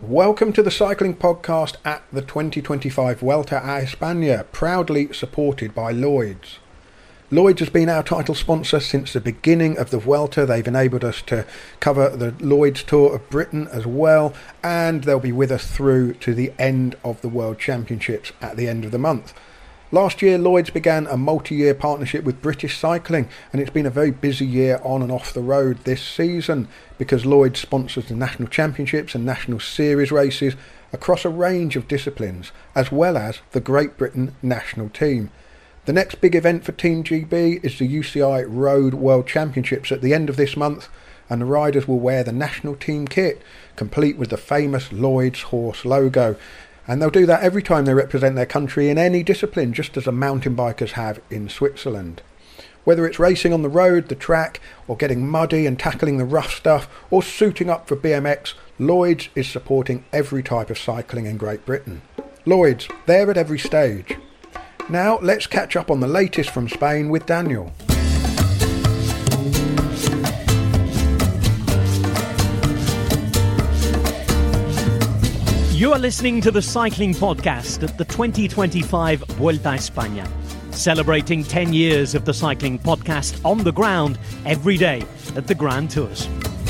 Welcome to the Cycling Podcast at the 2025 Vuelta a España, proudly supported by Lloyds. Lloyds has been our title sponsor since the beginning of the Vuelta. They've enabled us to cover the Lloyds Tour of Britain as well, and they'll be with us through to the end of the World Championships at the end of the month. Last year, Lloyds began a multi-year partnership with British Cycling, and it's been a very busy year on and off the road this season because Lloyds sponsors the National Championships and National Series races across a range of disciplines, as well as the Great Britain national team. The next big event for Team GB is the UCI Road World Championships at the end of this month, and the riders will wear the national team kit, complete with the famous Lloyds horse logo. And they'll do that every time they represent their country in any discipline, just as the mountain bikers have in Switzerland. Whether it's racing on the road, the track, or getting muddy and tackling the rough stuff, or suiting up for BMX, Lloyds is supporting every type of cycling in Great Britain. Lloyds, there at every stage. Now let's catch up on the latest from Spain with Daniel. You are listening to the Cycling Podcast at the 2025 Vuelta a España, celebrating 10 years of the Cycling Podcast on the ground every day at the Grand Tours.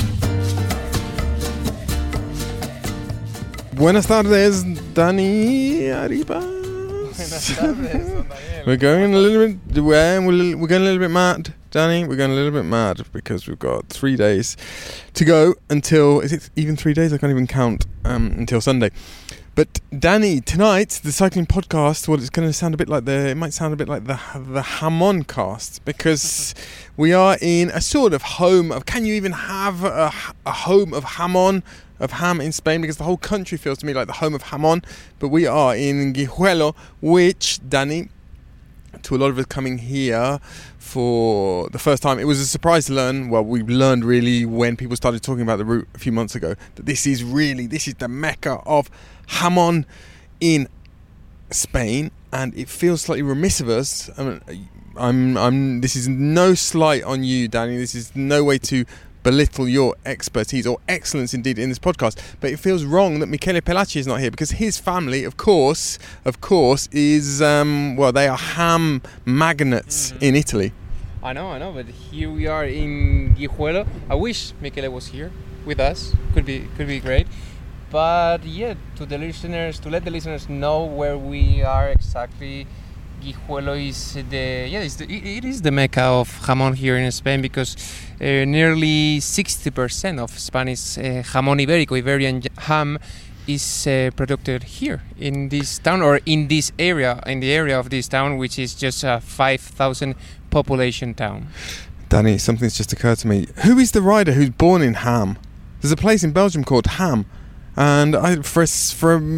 Buenas tardes, Dani Arriba. Buenas tardes, We're going a little bit mad, Danny. We're going a little bit mad because we've got 3 days to go until, is it even 3 days? I can't even count, until Sunday. But Danny, tonight, the Cycling Podcast, well, it's going to sound a bit like it might sound a bit like the Jamón cast, because we are in a sort of home of, can you even have a home of Jamón, of ham in Spain? Because the whole country feels to me like the home of Jamón, but we are in Guijuelo, which, Danny, to a lot of us coming here for the first time, it was a surprise to learn. Well, we learned really when people started talking about the route a few months ago, that this is the mecca of jamón in Spain, and it feels slightly remiss of us. This is no slight on you, Danny. This is no way to belittle your expertise or excellence indeed in this podcast, but it feels wrong that Michele Pelacci is not here, because his family, of course, is they are ham magnates in Italy. I know, but here we are in Guijuelo. I wish Michele was here with us. Could be great. But yeah, to let the listeners know where we are exactly. Guijuelo is it is the mecca of jamón here in Spain, because nearly 60% of Spanish jamón ibérico, Iberian ham, is produced here in this town, or in this area, in the area of this town, which is just a 5,000 population town. Danny, something's just occurred to me. Who is the rider who's born in Ham? There's a place in Belgium called Ham. And a nervous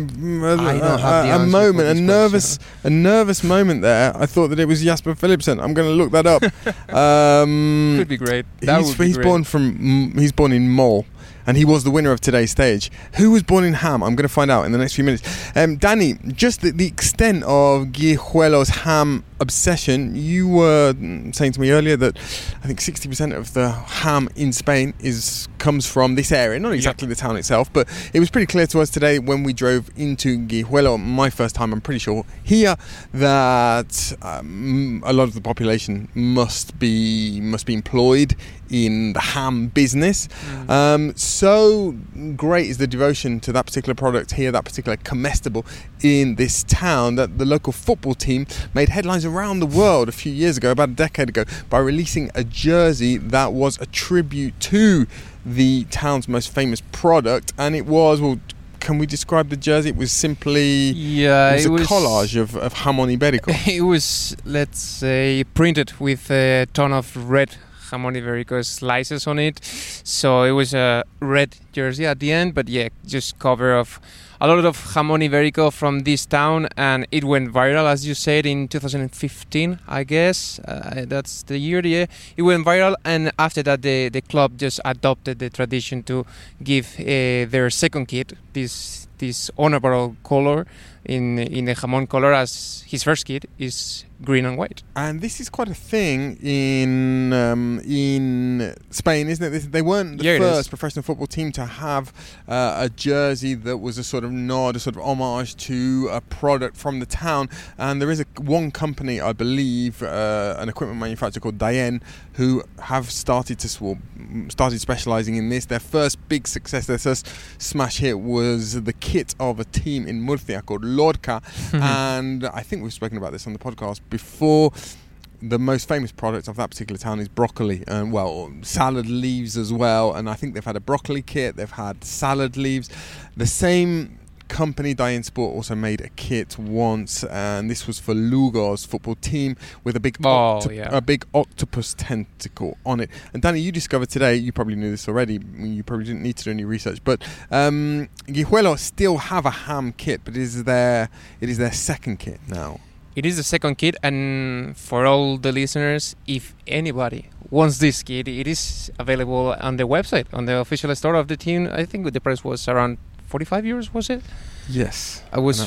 moment there, I thought that it was Jasper Philipsen. I'm going to look that up. Could be great. He's born in Mol, and he was the winner of today's stage. Who was born in Ham? I'm going to find out in the next few minutes. Danny, just the extent of Guijuelo's ham obsession. You were saying to me earlier that I think 60% of the ham in Spain comes from this area, not exactly the town itself, but it was pretty clear to us today when we drove into Guijuelo, my first time, I'm pretty sure, here, that a lot of the population must be employed in the ham business. So great is the devotion to that particular product here, that particular comestible in this town, that the local football team made headlines around the world a few years ago, about a decade ago, by releasing a jersey that was a tribute to the town's most famous product. And it was, well, can we describe the jersey? It was simply it was a collage of jamón ibérico. It was, let's say, printed with a ton of red jamón ibérico slices on it, so it was a red jersey at the end, but yeah, just cover of a lot of jamón ibérico from this town, and it went viral, as you said, in 2015, I guess. That's the year, yeah. It went viral, and after that, the club just adopted the tradition to give their second kit, this this honorable color in the jamón color, as his first kit is green and white. And this is quite a thing in Spain, isn't it? They weren't the first professional football team to have a jersey that was a sort of nod, a sort of homage to a product from the town. And there is one company, I believe, an equipment manufacturer called Dayen, who have started specialising in this. Their first big success, their first smash hit, was the kit of a team in Murcia called Lorca. And I think we've spoken about this on the podcast before. The most famous product of that particular town is broccoli, and salad leaves as well. And I think they've had a broccoli kit, they've had salad leaves. The same company, Dayen Sport, also made a kit once, and this was for Lugo's football team with a big octopus tentacle on it. And Danny, you discovered today, you probably knew this already, you probably didn't need to do any research, but Guijuelo still have a ham kit, but it is their second kit now. It is the second kit, and for all the listeners, if anybody wants this kit, it is available on the website, on the official store of the team. I think the price was around 45 euros, was it? Yes. I was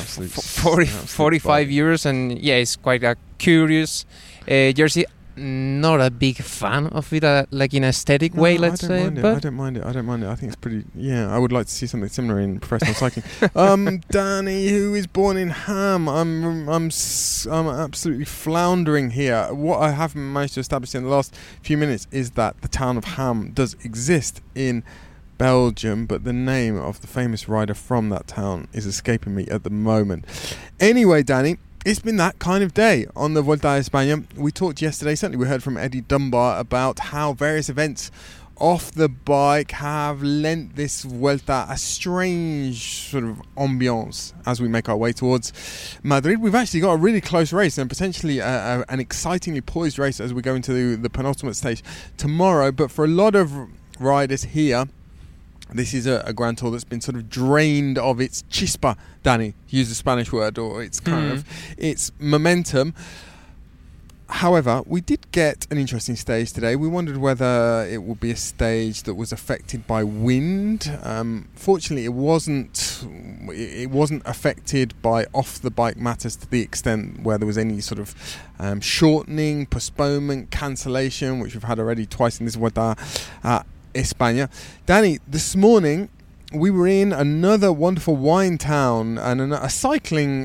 45 euros, and it's quite a curious jersey. Not a big fan of it, like in aesthetic way, let's say. I don't mind it. I think it's pretty. Yeah, I would like to see something similar in professional cycling. Danny, who is born in Ham, I'm absolutely floundering here. What I have managed to establish in the last few minutes is that the town of Ham does exist in Belgium, but the name of the famous rider from that town is escaping me at the moment. Anyway, Danny, it's been that kind of day on the Vuelta a España. We talked yesterday, certainly we heard from Eddie Dunbar about how various events off the bike have lent this Vuelta a strange sort of ambience as we make our way towards Madrid. We've actually got a really close race and potentially an excitingly poised race as we go into the penultimate stage tomorrow. But for a lot of riders here, this is a Grand Tour that's been sort of drained of its chispa, Danny, use the Spanish word, or its kind of its momentum. However, we did get an interesting stage today. We wondered whether it would be a stage that was affected by wind. Fortunately, it wasn't affected by off-the-bike matters to the extent where there was any sort of shortening, postponement, cancellation, which we've had already twice in this Vuelta España. Danny, this morning we were in another wonderful wine town and a cycling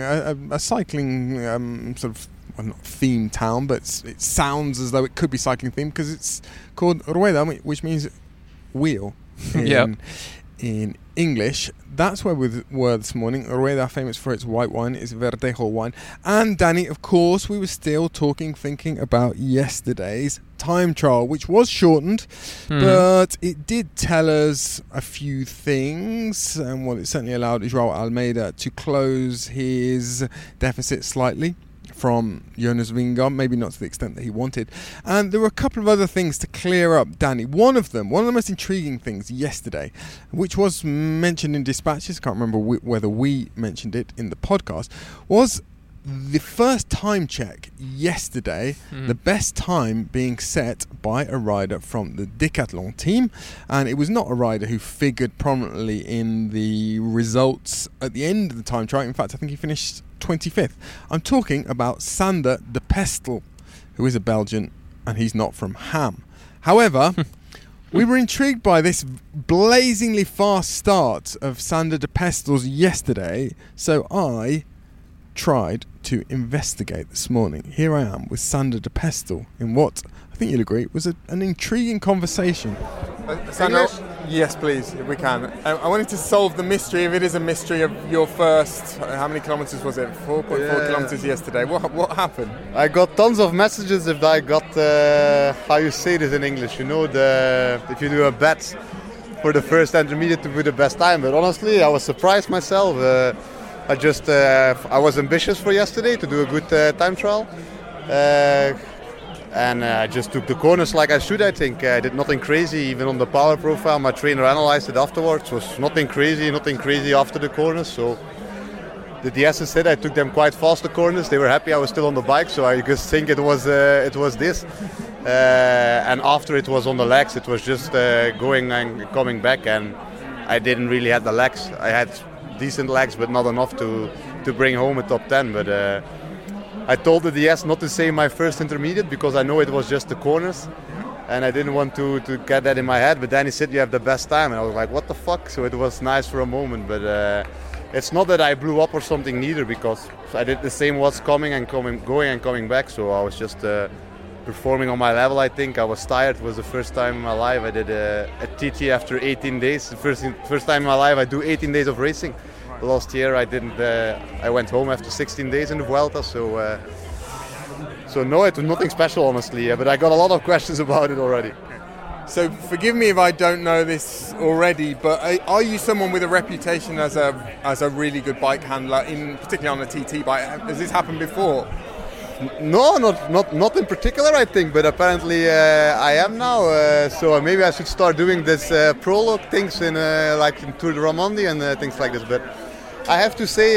sort of, well, not themed town, but it sounds as though it could be cycling themed because it's called Rueda, which means wheel in English. That's where we were this morning. Rueda, famous for its white wine, is Verdejo wine. And Danny, of course, we were still thinking about yesterday's time trial, which was shortened, but it did tell us a few things. And it certainly allowed Joao Almeida to close his deficit slightly from Jonas Vingegaard, maybe not to the extent that he wanted. And there were a couple of other things to clear up, Danny. One of the most intriguing things yesterday, which was mentioned in dispatches, I can't remember whether we mentioned it in the podcast, was the first time check yesterday, the best time being set by a rider from the Decathlon team. And it was not a rider who figured prominently in the results at the end of the time trial. In fact, I think he finished 25th. I'm talking about Sander de Pestel, who is a Belgian, and he's not from Ham. However, we were intrigued by this blazingly fast start of Sander de Pestel's yesterday, so I tried to investigate this morning. Here I am with Sander de Pestel in what I think you'll agree was an intriguing conversation. Sander, yes, please, if we can. I wanted to solve the mystery, if it is a mystery, of your first, how many kilometers was it? 4.4 kilometers yesterday. What happened? I got tons of messages if I got, how you say this in English, if you do a bet for the first intermediate to be the best time. But honestly, I was surprised myself. I was ambitious for yesterday to do a good time trial. And I just took the corners like I should, I think. I did nothing crazy, even on the power profile. My trainer analyzed it afterwards. It was nothing crazy after the corners. So the essence said I took them quite fast, the corners. They were happy I was still on the bike, so I just think it was this. And after it was on the legs, it was just going and coming back. And I didn't really have the legs. I had decent legs, but not enough to bring home a top 10. But I told the DS not to say my first intermediate because I know it was just the corners, and I didn't want to get that in my head. But then he said you have the best time, and I was like, what the fuck? So it was nice for a moment, but it's not that I blew up or something neither, because I did the same what's coming and going and coming back. So I was just performing on my level. I think I was tired. It was the first time in my life I did a TT after 18 days. The first time in my life I do 18 days of racing. Last year I didn't. I went home after 16 days in the Vuelta. So no, it was nothing special, honestly. But I got a lot of questions about it already. So forgive me if I don't know this already, but are you someone with a reputation as a really good bike handler, particularly on a TT bike? Has this happened before? No, not in particular, I think, but apparently I am now. So maybe I should start doing this prologue things in Tour de Romandie and things like this. But I have to say,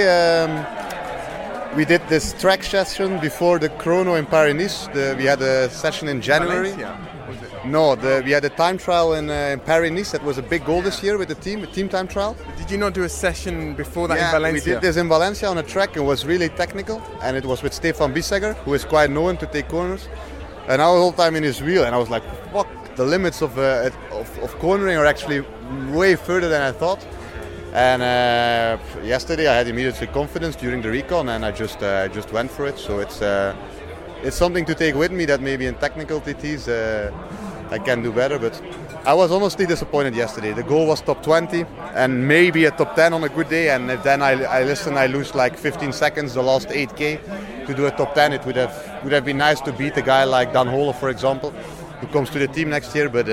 we did this track session before the chrono in Paris-Nice. We had a session in January. Valencia, was it? No, we had a time trial in Paris-Nice. That was a big goal this year with the team time trial. Did you not do a session before that in Valencia? We did this in Valencia on a track. It was really technical, and it was with Stefan Bissegger, who is quite known to take corners. And I was all the time in his wheel, and I was like, fuck, the limits of cornering are actually way further than I thought. And yesterday I had immediately confidence during the recon, and I just went for it. So it's something to take with me, that maybe in technical TTs I can do better. But I was honestly disappointed yesterday. The goal was top 20 and maybe a top 10 on a good day, and if then I lose like 15 seconds the last 8k to do a top 10, it would have been nice to beat a guy like Dan Hole, for example, who comes to the team next year, but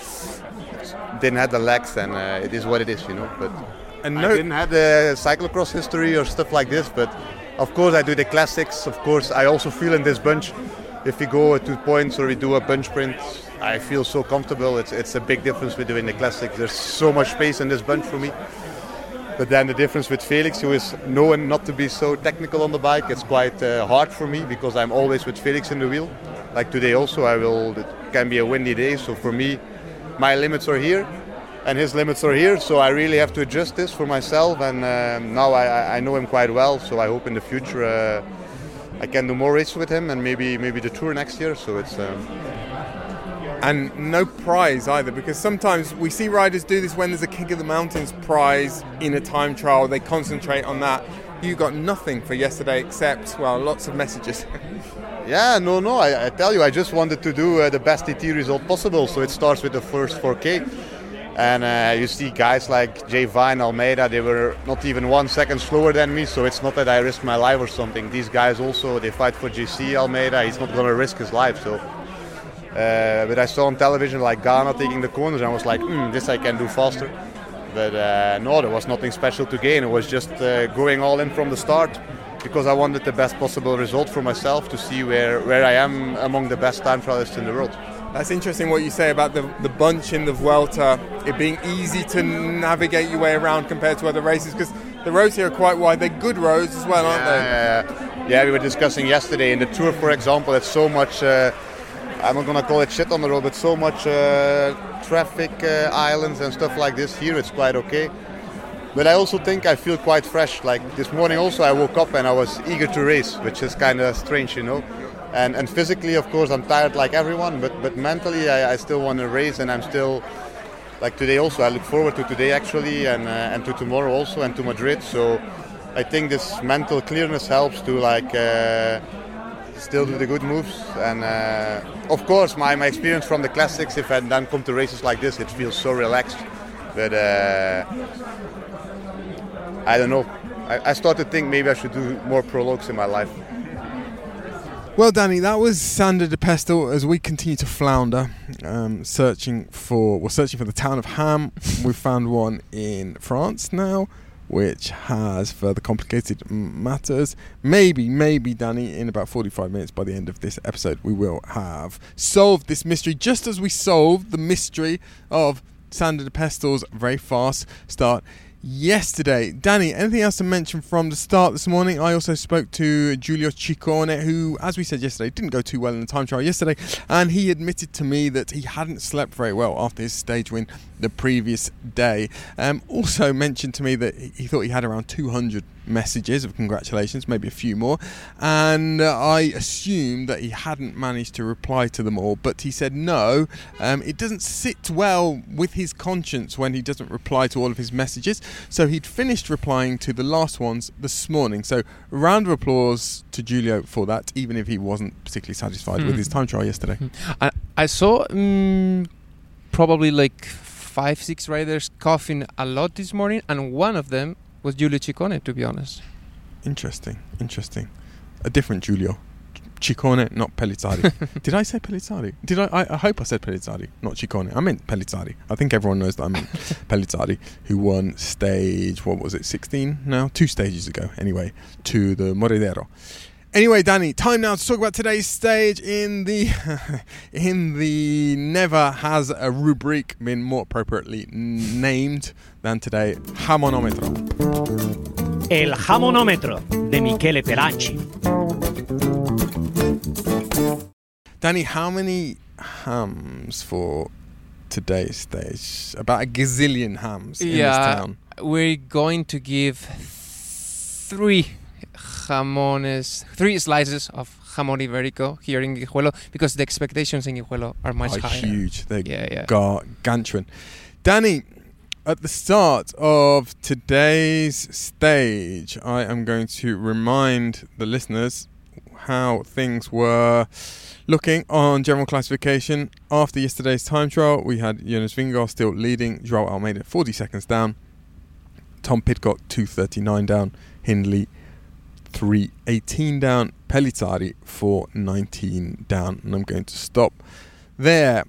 didn't have the legs, and it is what it is, you know. But I didn't have the cyclocross history or stuff like this, but of course I do the classics. Of course I also feel in this bunch, if we go 2 points or we do a bunch sprint, I feel so comfortable. It's a big difference with doing the classics. There's so much space in this bunch for me. But then the difference with Felix, who is known not to be so technical on the bike, it's quite hard for me because I'm always with Felix in the wheel. Like today also, it can be a windy day, so for me, my limits are here and his limits are here, so I really have to adjust this for myself, and now I know him quite well, so I hope in the future I can do more races with him, and maybe the Tour next year. So it's and no prize either, because sometimes we see riders do this when there's a King of the Mountains prize in a time trial. They concentrate on that. You got nothing for yesterday except, well, lots of messages. Yeah, no, I tell you, I just wanted to do the best TT result possible, so it starts with the first 4K. And you see guys like Jay Vine, Almeida, they were not even 1 second slower than me, so it's not that I risked my life or something. These guys also, they fight for JC Almeida, he's not going to risk his life. So, but I saw on television like Ghana taking the corners, and I was like, this I can do faster. But no, there was nothing special to gain. It was just going all in from the start, because I wanted the best possible result for myself, to see where I am among the best time trialists in the world. That's interesting what you say about the bunch in the Vuelta, it being easy to navigate your way around compared to other races, because the roads here are quite wide. They're good roads as well, aren't they? Yeah, we were discussing yesterday in the Tour, for example, it's so much, I'm not going to call it shit on the road, but so much traffic islands and stuff like this. Here it's quite okay. But I also think I feel quite fresh. Like this morning also I woke up and I was eager to race, which is kind of strange, you know. And physically, of course, I'm tired like everyone, but mentally I still want to race, and I'm still, like today also, I look forward to today actually, and to tomorrow also, and to Madrid. So I think this mental clearness helps to like still do the good moves. And of course, my experience from the classics, if I then come to races like this, it feels so relaxed. But I don't know. I start to think maybe I should do more prologues in my life. Well, Danny, that was Sander de Pestel as we continue to flounder, searching for the town of Ham. We've found one in France now, which has further complicated matters. Maybe, Danny, in about 45 minutes by the end of this episode, we will have solved this mystery, just as we solved the mystery of Sander de Pestel's very fast start yesterday. Danny, anything else to mention from the start this morning? I also spoke to Giulio Ciccone, who, as we said yesterday, didn't go too well in the time trial yesterday, and he admitted to me that he hadn't slept very well after his stage win the previous day. Also mentioned to me that he thought he had around 200 messages of congratulations, maybe a few more, and I assumed that he hadn't managed to reply to them all, but he said no, it doesn't sit well with his conscience when he doesn't reply to all of his messages, so he'd finished replying to the last ones this morning. So a round of applause to Giulio for that, even if he wasn't particularly satisfied with his time trial yesterday. I saw probably like 5-6 riders coughing a lot this morning, and one of them was Giulio Ciccone, to be honest. Interesting. A different Giulio. Ciccone, not Pellizzari. Did I say Pellizzari? I hope I said Pellizzari, not Ciccone. I meant Pellizzari. I think everyone knows that I meant Pellizzari, who won stage, 16 now? 2 stages ago, anyway, to the Morridero. Anyway, Danny, time now to talk about today's stage in the never has a rubric been more appropriately named than today, Jamonómetro. El Jamonómetro de Michele Pelacci. Danny, how many hams for today's stage? About a gazillion hams in this town. We're going to give 3 slices of jamón ibérico here in Guijuelo, because the expectations in Guijuelo are much higher. Huge. They're gargantuan. Danny, at the start of today's stage, I am going to remind the listeners how things were looking on general classification. After yesterday's time trial, we had Jonas Vingegaard still leading, Joao Almeida 40 seconds down, Tom Pidcock 2:39 down, Hindley 3:18 down, Pellizzari 4:19 down, and I'm going to stop there.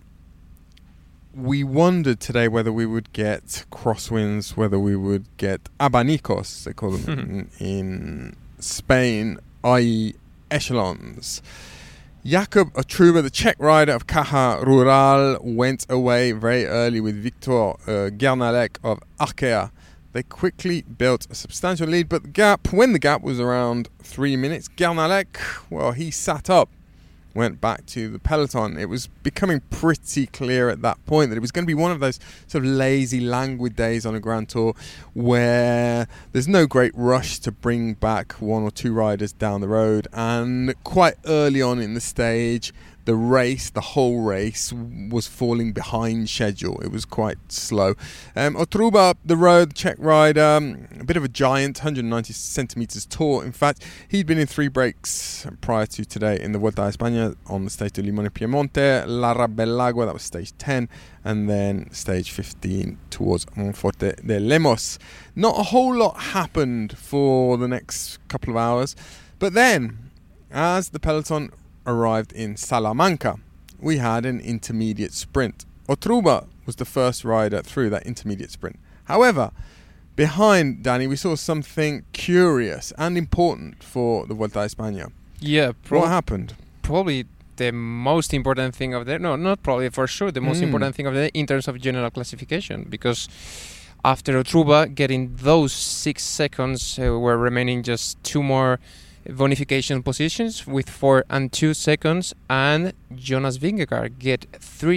We wondered today whether we would get crosswinds, whether we would get abanicos, they call them in Spain, i.e. echelons. Jakub Otruba, the Czech rider of Caja Rural, went away very early with Viktor Gernalek of Arkea. They quickly built a substantial lead, but when the gap was around 3 minutes, Gernalek, well, he sat up, went back to the peloton. It was becoming pretty clear at that point that it was going to be one of those sort of lazy, languid days on a Grand Tour where there's no great rush to bring back 1 or 2 riders down the road. And quite early on in the stage, the whole race was falling behind schedule. It was quite slow. Otruba up the road, the Czech rider, a bit of a giant, 190 centimetres tall. In fact, he'd been in 3 breaks prior to today in the Vuelta a España on the stage de Limone Piemonte, La Rabelagua, that was stage 10, and then stage 15 towards Monforte de Lemos. Not a whole lot happened for the next couple of hours, but then, as the peloton arrived in Salamanca, we had an intermediate sprint. Otruba was the first rider through that intermediate sprint. However, behind Danny, we saw something curious and important for the Vuelta a España. Yeah, what happened? Probably the most important thing of the not probably, for sure, the most important thing of the in terms of general classification, because after Otruba getting those 6 seconds, were remaining just 2 more bonification positions with 4 and 2 seconds, and Jonas Vingegaard get 4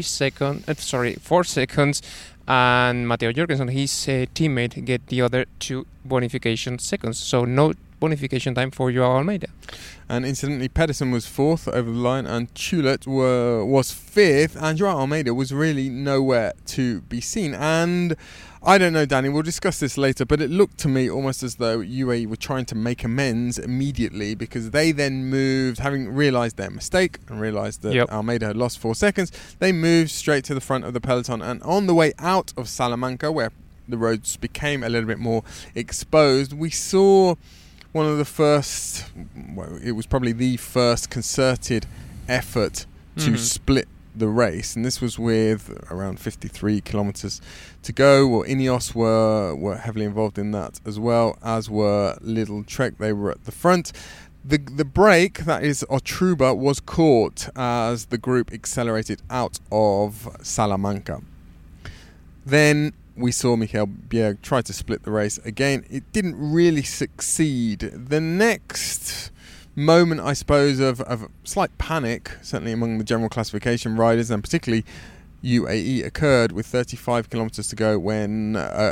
seconds, and Matteo Jorgensen, his teammate, get the other 2 bonification seconds. So no bonification time for Joao Almeida. And incidentally, Pedersen was 4th over the line, and Choulet was 5th, and Joao Almeida was really nowhere to be seen. And I don't know, Danny, we'll discuss this later, but it looked to me almost as though UAE were trying to make amends immediately, because they then moved, having realised their mistake and realised that Almeida had lost 4 seconds, they moved straight to the front of the peloton. And on the way out of Salamanca, where the roads became a little bit more exposed, we saw one of the first, it was probably the first concerted effort to split the race, and this was with around 53 kilometres to go. Well, Ineos were heavily involved in that, as well as were Lidl Trek. They were at the front. The break, that is Otruba, was caught as the group accelerated out of Salamanca. Then we saw Michael Bjerg try to split the race. Again, it didn't really succeed. The next moment, I suppose, of slight panic, certainly among the general classification riders, and particularly UAE, occurred with 35 kilometres to go when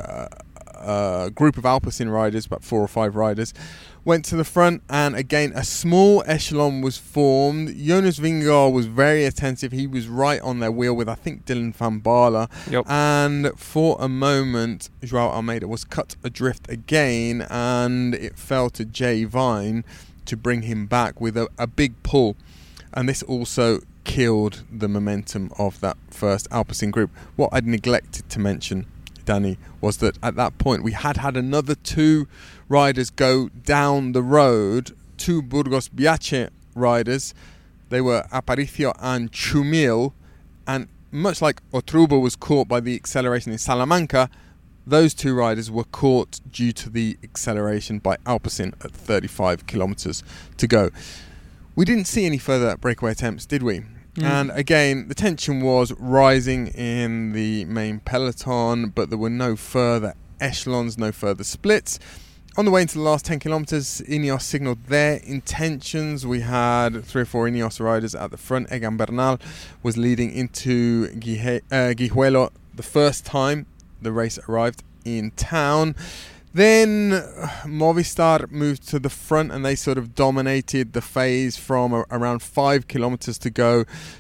a group of Alpecin riders, about 4 or 5 riders, went to the front, and again a small echelon was formed. Jonas Vingegaard was very attentive. He was right on their wheel with, I think, Dylan van Baarle. Yep. And for a moment, Joao Almeida was cut adrift again, and it fell to Jay Vine to bring him back with a big pull. And this also killed the momentum of that first Alpecin group. What I'd neglected to mention, Danny, was that at that point we had another 2 riders go down the road, 2 Burgos Biache riders. They were Aparicio and Chumil, and much like Otrubo was caught by the acceleration in Salamanca, those 2 riders were caught due to the acceleration by Alpecin at 35 kilometres to go. We didn't see any further breakaway attempts, did we? And again, the tension was rising in the main peloton, but there were no further echelons, no further splits. On the way into the last 10 kilometres, Ineos signalled their intentions. We had 3 or 4 Ineos riders at the front. Egan Bernal was leading into Guijuelo the first time the race arrived in town. Then Movistar moved to the front, and they sort of dominated the phase from around 5 kilometres to go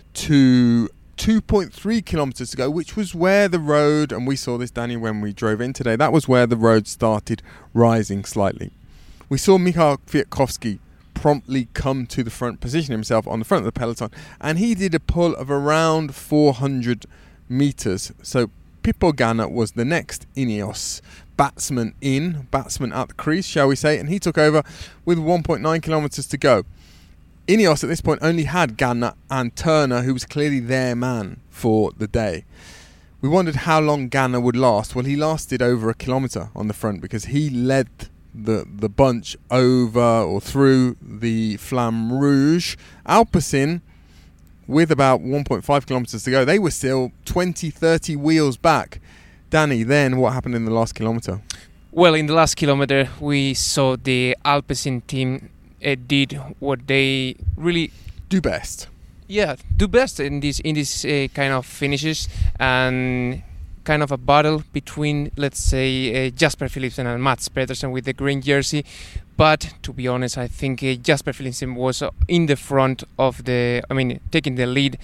to 2.3 kilometres to go, which was where the road, and we saw this, Danny, when we drove in today, that was where the road started rising slightly. We saw Michał Kwiatkowski promptly come to the front, position himself on the front of the peloton, and he did a pull of around 400 metres. So Pippo Ganna was the next Ineos batsman at the crease, shall we say, and he took over with 1.9 kilometres to go. Ineos at this point only had Ganna and Turner, who was clearly their man for the day. We wondered how long Ganna would last. Well, he lasted over a kilometre on the front because he led the bunch over or through the Flamme Rouge. Alpecin, with about 1.5 kilometres to go, they were still 20-30 wheels back. Danny, then what happened in the last kilometre? Well, in the last kilometre, we saw the Alpecin team did what they really do best. Yeah, do best in this kind of finishes, and kind of a battle between, let's say, Jasper Philipsen and Mats Pedersen with the green jersey. But to be honest, I think Jasper Philipsen was in the front of taking the lead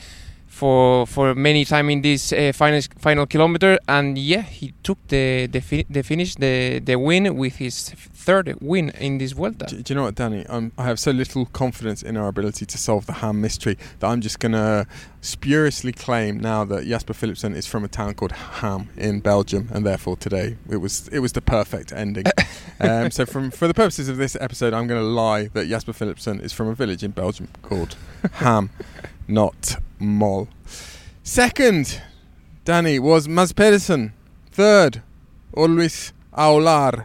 for many time in this final kilometer, and yeah, he took the finish, the win, with his 3rd win in this Vuelta. Do you know what, Danny? I have so little confidence in our ability to solve the Ham mystery that I'm just going to spuriously claim now that Jasper Philipsen is from a town called Ham in Belgium, and therefore today it was the perfect ending. So for the purposes of this episode, I'm going to lie that Jasper Philipsen is from a village in Belgium called Ham, not Mol. Second, Danny, was Mats Pedersen. 3rd, Luis Aular.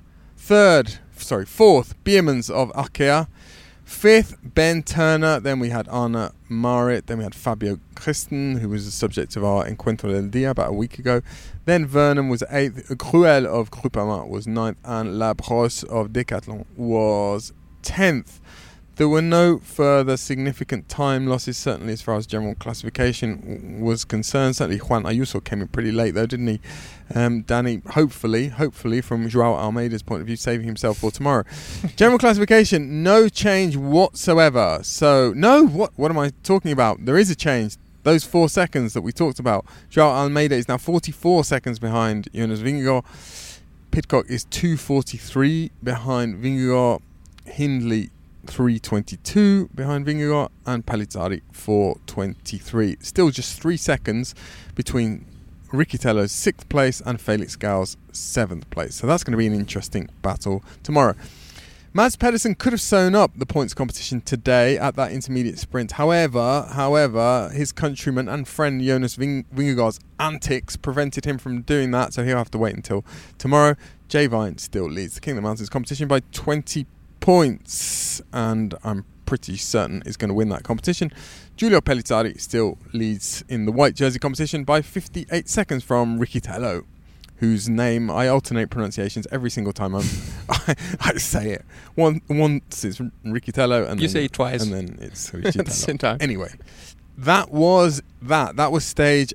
4th, Biermans of Arkea. 5th, Ben Turner. Then we had Arne Marit. Then we had Fabio Christen, who was the subject of our Encuentro del Dia about a week ago. Then Vernon was 8th. Gruel of Groupama was 9th. And Labrosse of Decathlon was 10th. There were no further significant time losses, certainly as far as general classification was concerned. Certainly Juan Ayuso came in pretty late though, didn't he? Danny, hopefully from Joao Almeida's point of view, saving himself for tomorrow. General classification, no change whatsoever. So, no, what am I talking about? There is a change. Those 4 seconds that we talked about. Joao Almeida is now 44 seconds behind Jonas Vingegaard. Pidcock is 2:43 behind Vingegaard. Hindley 3:22 behind Vingegaard, and Palizzari 4:23. Still just 3 seconds between Riccitello's 6th place and Felix Gau's 7th place. So that's going to be an interesting battle tomorrow. Mats Pedersen could have sewn up the points competition today at that intermediate sprint. However, his countryman and friend Jonas Vingegaard's antics prevented him from doing that, so he'll have to wait until tomorrow. Jay Vine still leads the King of the Mountains competition by 20 points, and I'm pretty certain is going to win that competition. Giulio Pellizzari still leads in the white jersey competition by 58 seconds from Riccitello. whose name I alternate pronunciations every single time I say it. Once it's Riccitello, and you then, say it twice, and then it's Riccitello. Time. Anyway, that was stage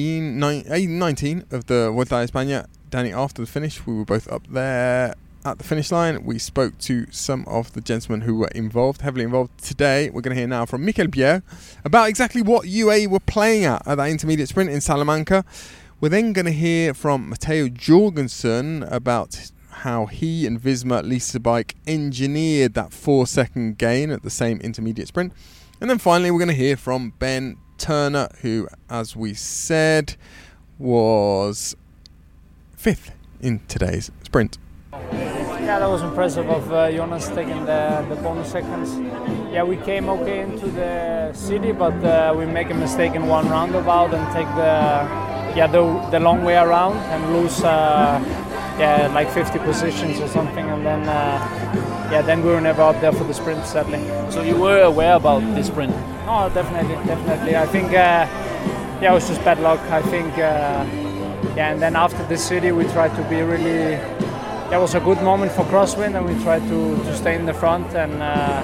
19 of the Vuelta a España. Danny, after the finish, we were both up there at the finish line. We spoke to some of the gentlemen who were heavily involved. Today, we're going to hear now from Mikel Bier about exactly what UAE were playing at that intermediate sprint in Salamanca. We're then going to hear from Matteo Jorgensen about how he and Visma Lease Bike engineered that 4-second gain at the same intermediate sprint. And then finally, we're going to hear from Ben Turner, who, as we said, was 5th in today's sprint. Yeah, that was impressive of Jonas taking the bonus seconds. Yeah, we came okay into the city, but we make a mistake in one roundabout and take the long way around and lose like 50 positions or something, and then we were never up there for the sprint, sadly. So you were aware about this sprint? No, definitely. I think it was just bad luck. I think and then after the city we tried to be really. It was a good moment for Crosswind, and we tried to stay in the front, and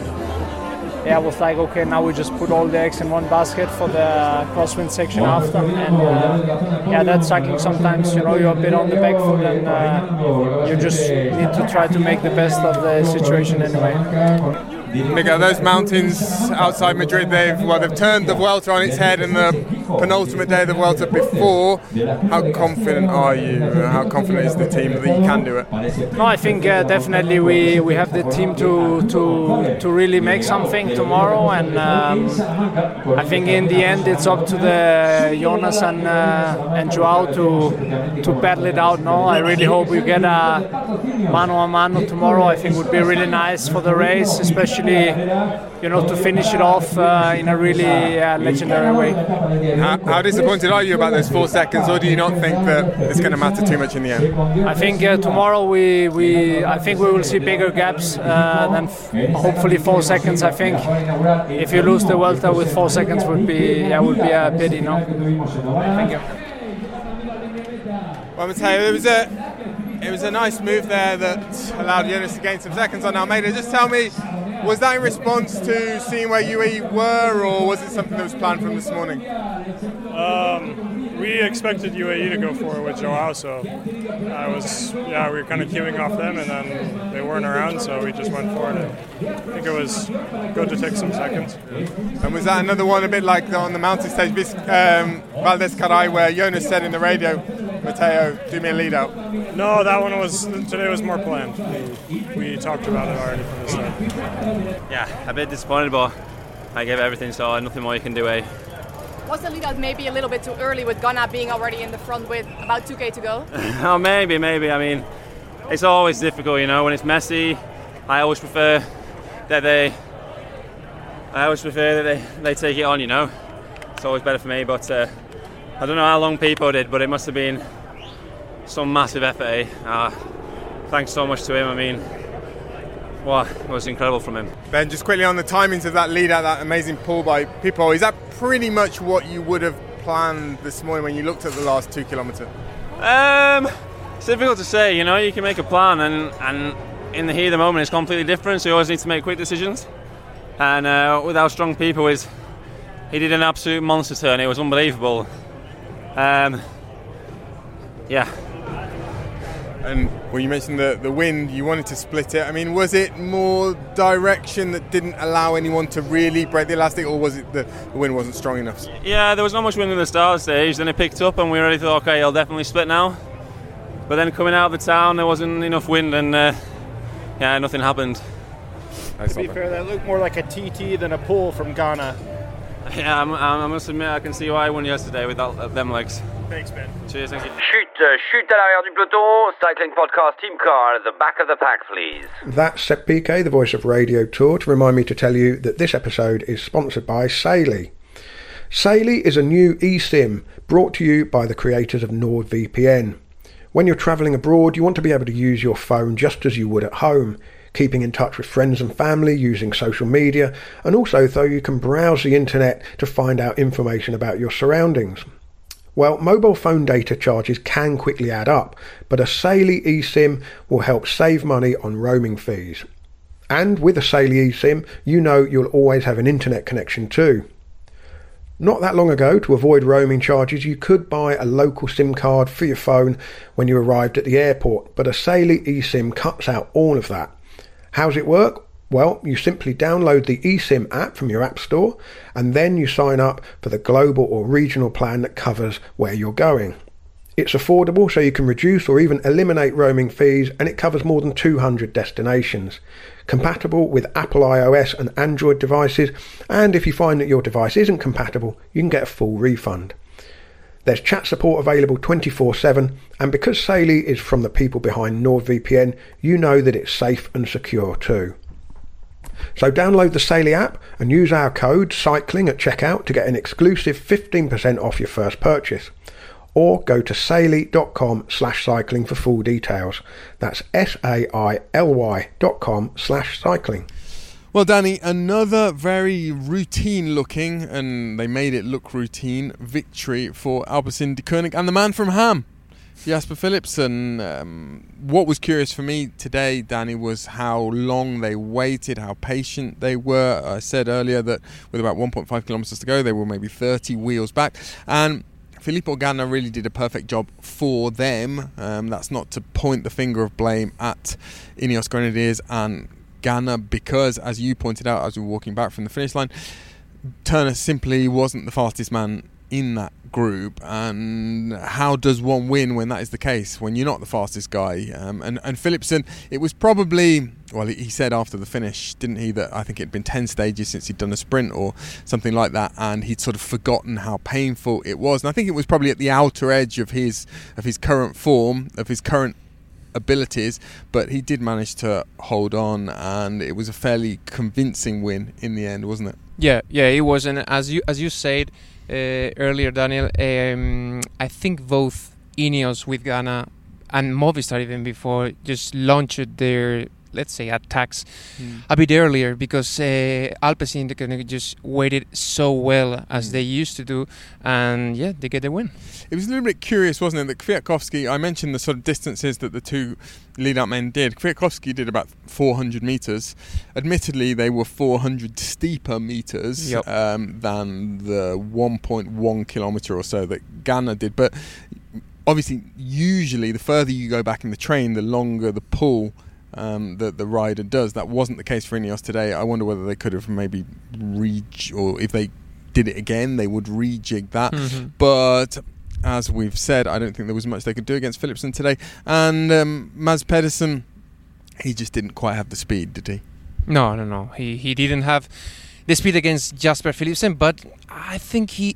I was like, okay, now we just put all the eggs in one basket for the Crosswind section after, and that's cycling sometimes, you're a bit on the back foot, and you just need to try to make the best of the situation anyway. Miguel, those mountains outside Madrid, they've turned the Vuelta on its head in the penultimate day of the Vuelta before. How confident are you? How confident is the team that you can do it? No, I think definitely we have the team to really make something tomorrow, and I think in the end it's up to the Jonas and Joao to battle it out. No, I really hope we get a mano a mano tomorrow. I think would be really nice for the race, especially to finish it off in a really legendary way. How disappointed are you about those 4 seconds, or do you not think that it's going to matter too much in the end? I think tomorrow I think we will see bigger gaps than hopefully 4 seconds. I think if you lose the Vuelta with 4 seconds would be a pity. Thank you. Well, Matteo, it was a nice move there that allowed Jonas to gain some seconds on Almeida. Just tell me, was that in response to seeing where UAE were, or was it something that was planned from this morning? We expected UAE to go forward with Joao, so we were kind of queuing off them, and then they weren't around, so we just went forward. And I think it was good to take some seconds. And was that another one a bit like on the mountain stage, Valdez Caray, where Jonas said in the radio, Matteo, do me a lead out? No, that one today was more planned. We talked about it already from the start. Yeah, a bit disappointed, but I gave everything, so nothing more you can do, Was the lead out maybe a little bit too early with Ghana being already in the front with about 2k to go? Oh, maybe. I mean, it's always difficult, when it's messy. I always prefer that they take it on, It's always better for me, but I don't know how long Pipo did, but it must have been some massive effort. Thanks so much to him. I mean, it was incredible from him. Ben, just quickly on the timings of that lead out, that amazing pull by Pipo, is that pretty much what you would have planned this morning when you looked at the last 2 kilometres? It's difficult to say, you can make a plan, and in the heat of the moment it's completely different, so you always need to make quick decisions. And with how strong Pipo is, he did an absolute monster turn. It was unbelievable. And well, you mentioned the wind, you wanted to split it. I mean, was it more direction that didn't allow anyone to really break the elastic, or was it the wind wasn't strong enough? Yeah, there was not much wind in the start stage, then it picked up and we already thought, okay, I'll definitely split now. But then coming out of the town, there wasn't enough wind, and nothing happened. To be fair, that looked more like a TT than a pull from Ghana. Yeah, I must admit, I can see why I won yesterday with them legs. Thanks, Ben. Cheers, thank you. Chute à l'arrière du peloton, cycling podcast team car at the back of the pack, please. That's Sepp Piquet, the voice of Radio Tour, to remind me to tell you that this episode is sponsored by Saily. Saily is a new eSIM brought to you by the creators of NordVPN. When you're travelling abroad, you want to be able to use your phone just as you would at home, keeping in touch with friends and family using social media, and also so you can browse the internet to find out information about your surroundings. Well, mobile phone data charges can quickly add up, but a Saily eSIM will help save money on roaming fees. And with a Saily eSIM, you know you'll always have an internet connection too. Not that long ago, to avoid roaming charges, you could buy a local SIM card for your phone when you arrived at the airport, but a Saily eSIM cuts out all of that. How's it work? Well, you simply download the eSIM app from your app store, and then you sign up for the global or regional plan that covers where you're going. It's affordable, so you can reduce or even eliminate roaming fees, and it covers more than 200 destinations. Compatible with Apple iOS and Android devices, and if you find that your device isn't compatible, you can get a full refund. There's chat support available 24/7, and because Saily is from the people behind NordVPN, you know that it's safe and secure too. So download the Saily app and use our code CYCLING at checkout to get an exclusive 15% off your first purchase. Or go to saily.com/cycling for full details. That's SAILY.com/cycling. Well, Danny, another very routine looking, and they made it look routine, victory for Alpecin Deceuninck and the man from Ham, Jasper Philipsen. What was curious for me today, Danny, was how long they waited, how patient they were. I said earlier that with about 1.5 kilometres to go, they were maybe 30 wheels back. And Filippo Ganna really did a perfect job for them. That's not to point the finger of blame at Ineos Grenadiers and Ganna, because, as you pointed out as we were walking back from the finish line, Turner simply wasn't the fastest man in that group. And how does one win when that is the case, when you're not the fastest guy? And Philipsen, it was probably, well, he said after the finish, didn't he, that I think it'd been 10 stages since he'd done a sprint or something like that, and he'd sort of forgotten how painful it was. And I think it was probably at the outer edge of his current form, of his current abilities, but he did manage to hold on, and it was a fairly convincing win in the end, wasn't it? Yeah, it was. And as you said earlier, Daniel, I think both Ineos with Ganna and Movistar even before just launched their, let's say, attacks a bit earlier, because Alpecin Deceuninck just waited so well as they used to do, and yeah, they get the win. It was a little bit curious, wasn't it, that Kwiatkowski, I mentioned the sort of distances that the two lead-up men did. Kwiatkowski did about 400 metres. Admittedly, they were 400 steeper metres than the 1.1 kilometre or so that Ganna did, but obviously, usually, the further you go back in the train, the longer the pull that the rider does. That wasn't the case for Ineos today. I wonder whether they could have maybe or if they did it again, they would rejig that. But as we've said, I don't think there was much they could do against Philipsen today. And Mads Pedersen, he just didn't quite have the speed, did he? No. He didn't have the speed against Jasper Philipsen, but I think he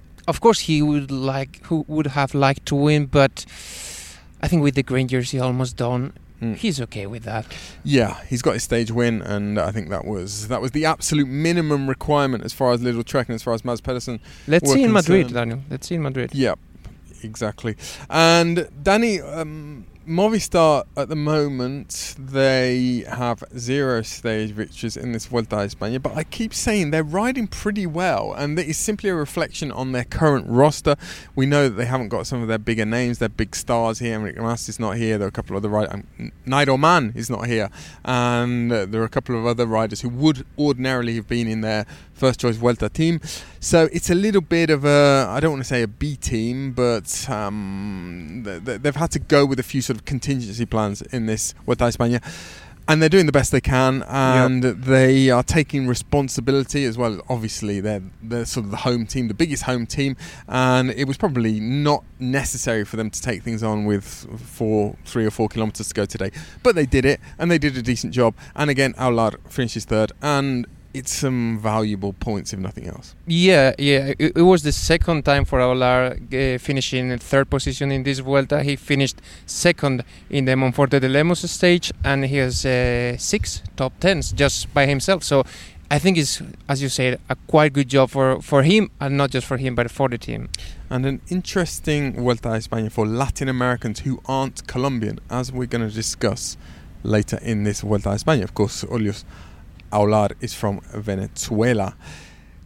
would have liked to win, but I think with the green jersey almost done, he's okay with that. Yeah, he's got his stage win, and I think that was the absolute minimum requirement as far as Little Trek and as far as Mads Pedersen. Let's see in Madrid, Daniel. Let's see in Madrid. Yeah, exactly. And Danny, Movistar at the moment, they have 0 stage victories in this Vuelta a España, but I keep saying they're riding pretty well, and that is simply a reflection on their current roster. We know that they haven't got some of their bigger names, their big stars here. Enric Mas is not here, there are a couple of other riders, Nairo Man is not here, and there are a couple of other riders who would ordinarily have been in their first choice Vuelta team. So it's a little bit of a, I don't want to say a B team, but they've had to go with a few sort of contingency plans in this Vuelta a España, and they're doing the best they can, and they are taking responsibility as well. Obviously they're sort of the home team, the biggest home team, and it was probably not necessary for them to take things on with 3 or 4 kilometres to go today, but they did it, and they did a decent job. And again, Aular finishes third, and it's some valuable points if nothing else. Yeah. It was the second time for Aular finishing in third position in this Vuelta. He finished second in the Monforte de Lemos stage, and he has 6 top 10s just by himself. So I think it's, as you said, a quite good job for him, and not just for him, but for the team. And an interesting Vuelta a España for Latin Americans who aren't Colombian, as we're going to discuss later in this Vuelta a España. Of course, Aular is from Venezuela.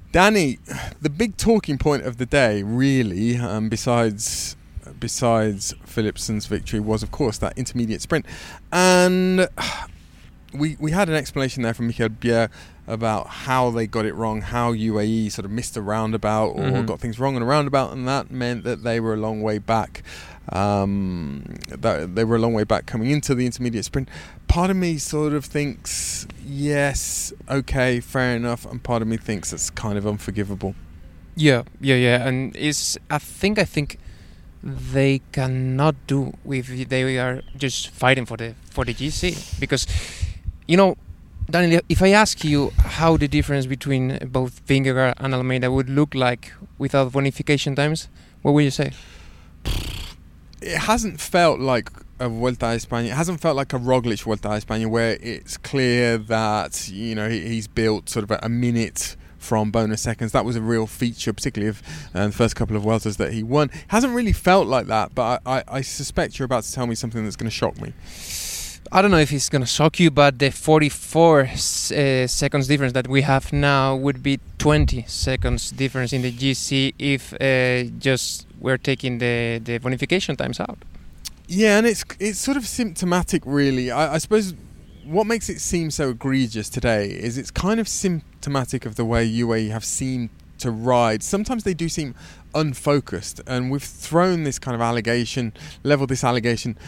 Danny, the big talking point of the day, really, besides Philipsen's victory, was of course that intermediate sprint, and we had an explanation there from Michael Bier about how they got it wrong, how UAE sort of missed a roundabout or got things wrong on a roundabout, and that meant that they were a long way back. That they were a long way back coming into the intermediate sprint. Part of me sort of thinks, yes, okay, fair enough, and part of me thinks it's kind of unforgivable. Yeah, and I think they cannot do if they are just fighting for the GC, because Daniel, if I ask you how the difference between both Vingegaard and Almeida would look like without bonification times, what would you say? It hasn't felt like a Vuelta a España. It hasn't felt like a Roglic Vuelta a España, where it's clear that he's built sort of a minute from bonus seconds. That was a real feature, particularly of the first couple of Vueltas that he won. It hasn't really felt like that, but I suspect you're about to tell me something that's going to shock me. I don't know if it's going to shock you, but the 44 seconds difference that we have now would be 20 seconds difference in the GC if just we're taking the bonification times out. Yeah, and it's sort of symptomatic, really. I suppose what makes it seem so egregious today is it's kind of symptomatic of the way UAE have seemed to ride. Sometimes they do seem unfocused, and we've thrown this kind of leveled this allegation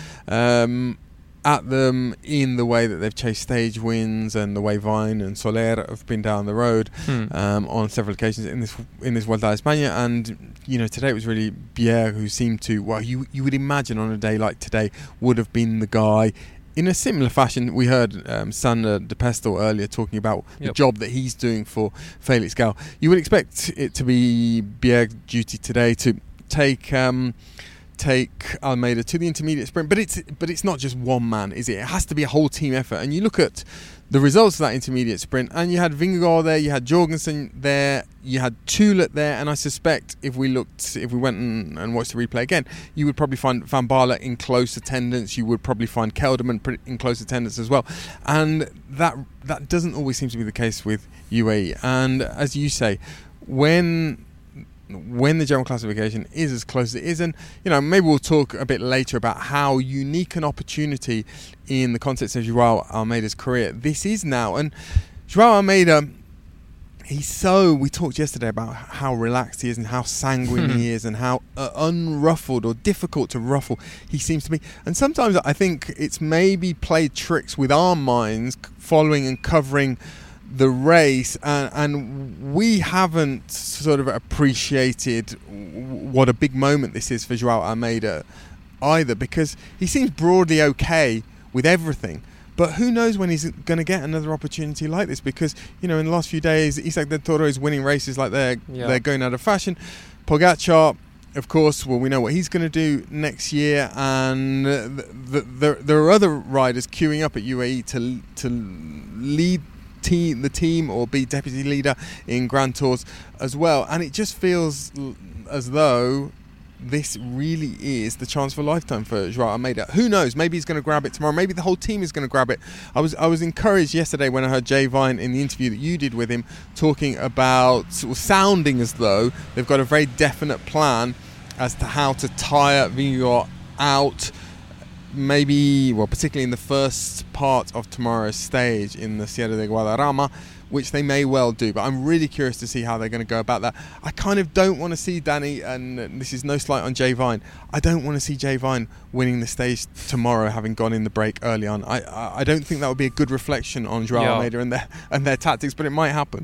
at them in the way that they've chased stage wins and the way Vine and Soler have been down the road on several occasions in this Vuelta a España. And today it was really Bier who seemed to, well, you would imagine on a day like today would have been the guy. In a similar fashion, we heard Sander de Pestel earlier talking about the job that he's doing for Felix Gall. You would expect it to be Bier's duty today to take Almeida to the intermediate sprint, but it's not just one man, is it? It has to be a whole team effort. And you look at the results of that intermediate sprint, and you had Vingegaard there, you had Jorgensen there, you had Tulet there, and I suspect if we went and watched the replay again, you would probably find Van Baarle in close attendance. You would probably find Kelderman in close attendance as well, and that doesn't always seem to be the case with UAE. And as you say, when the general classification is as close as it is, and maybe we'll talk a bit later about how unique an opportunity in the context of Joao Almeida's career this is now. And Joao Almeida, we talked yesterday about how relaxed he is and how sanguine he is and how unruffled or difficult to ruffle he seems to be. And sometimes I think it's maybe played tricks with our minds following and covering the race, and we haven't sort of appreciated what a big moment this is for Joao Almeida either, because he seems broadly okay with everything, but who knows when he's going to get another opportunity like this, because in the last few days Isaac Del Toro is winning races like they're going out of fashion. Pogacar, of course, well, we know what he's going to do next year, and there are other riders queuing up at UAE to lead the team or be deputy leader in Grand Tours as well. And it just feels as though this really is the chance for a lifetime for Joao Almeida. Who knows? Maybe he's going to grab it tomorrow. Maybe the whole team is going to grab it. I was encouraged yesterday when I heard Jay Vine in the interview that you did with him talking about, sounding as though they've got a very definite plan as to how to tire Vingegaard out. Maybe, particularly in the first part of tomorrow's stage in the Sierra de Guadarrama, which they may well do. But I'm really curious to see how they're going to go about that. I kind of don't want to see Danny, and this is no slight on Jay Vine, I don't want to see Jay Vine winning the stage tomorrow, having gone in the break early on. I don't think that would be a good reflection on Joao Almeida and their tactics, but it might happen.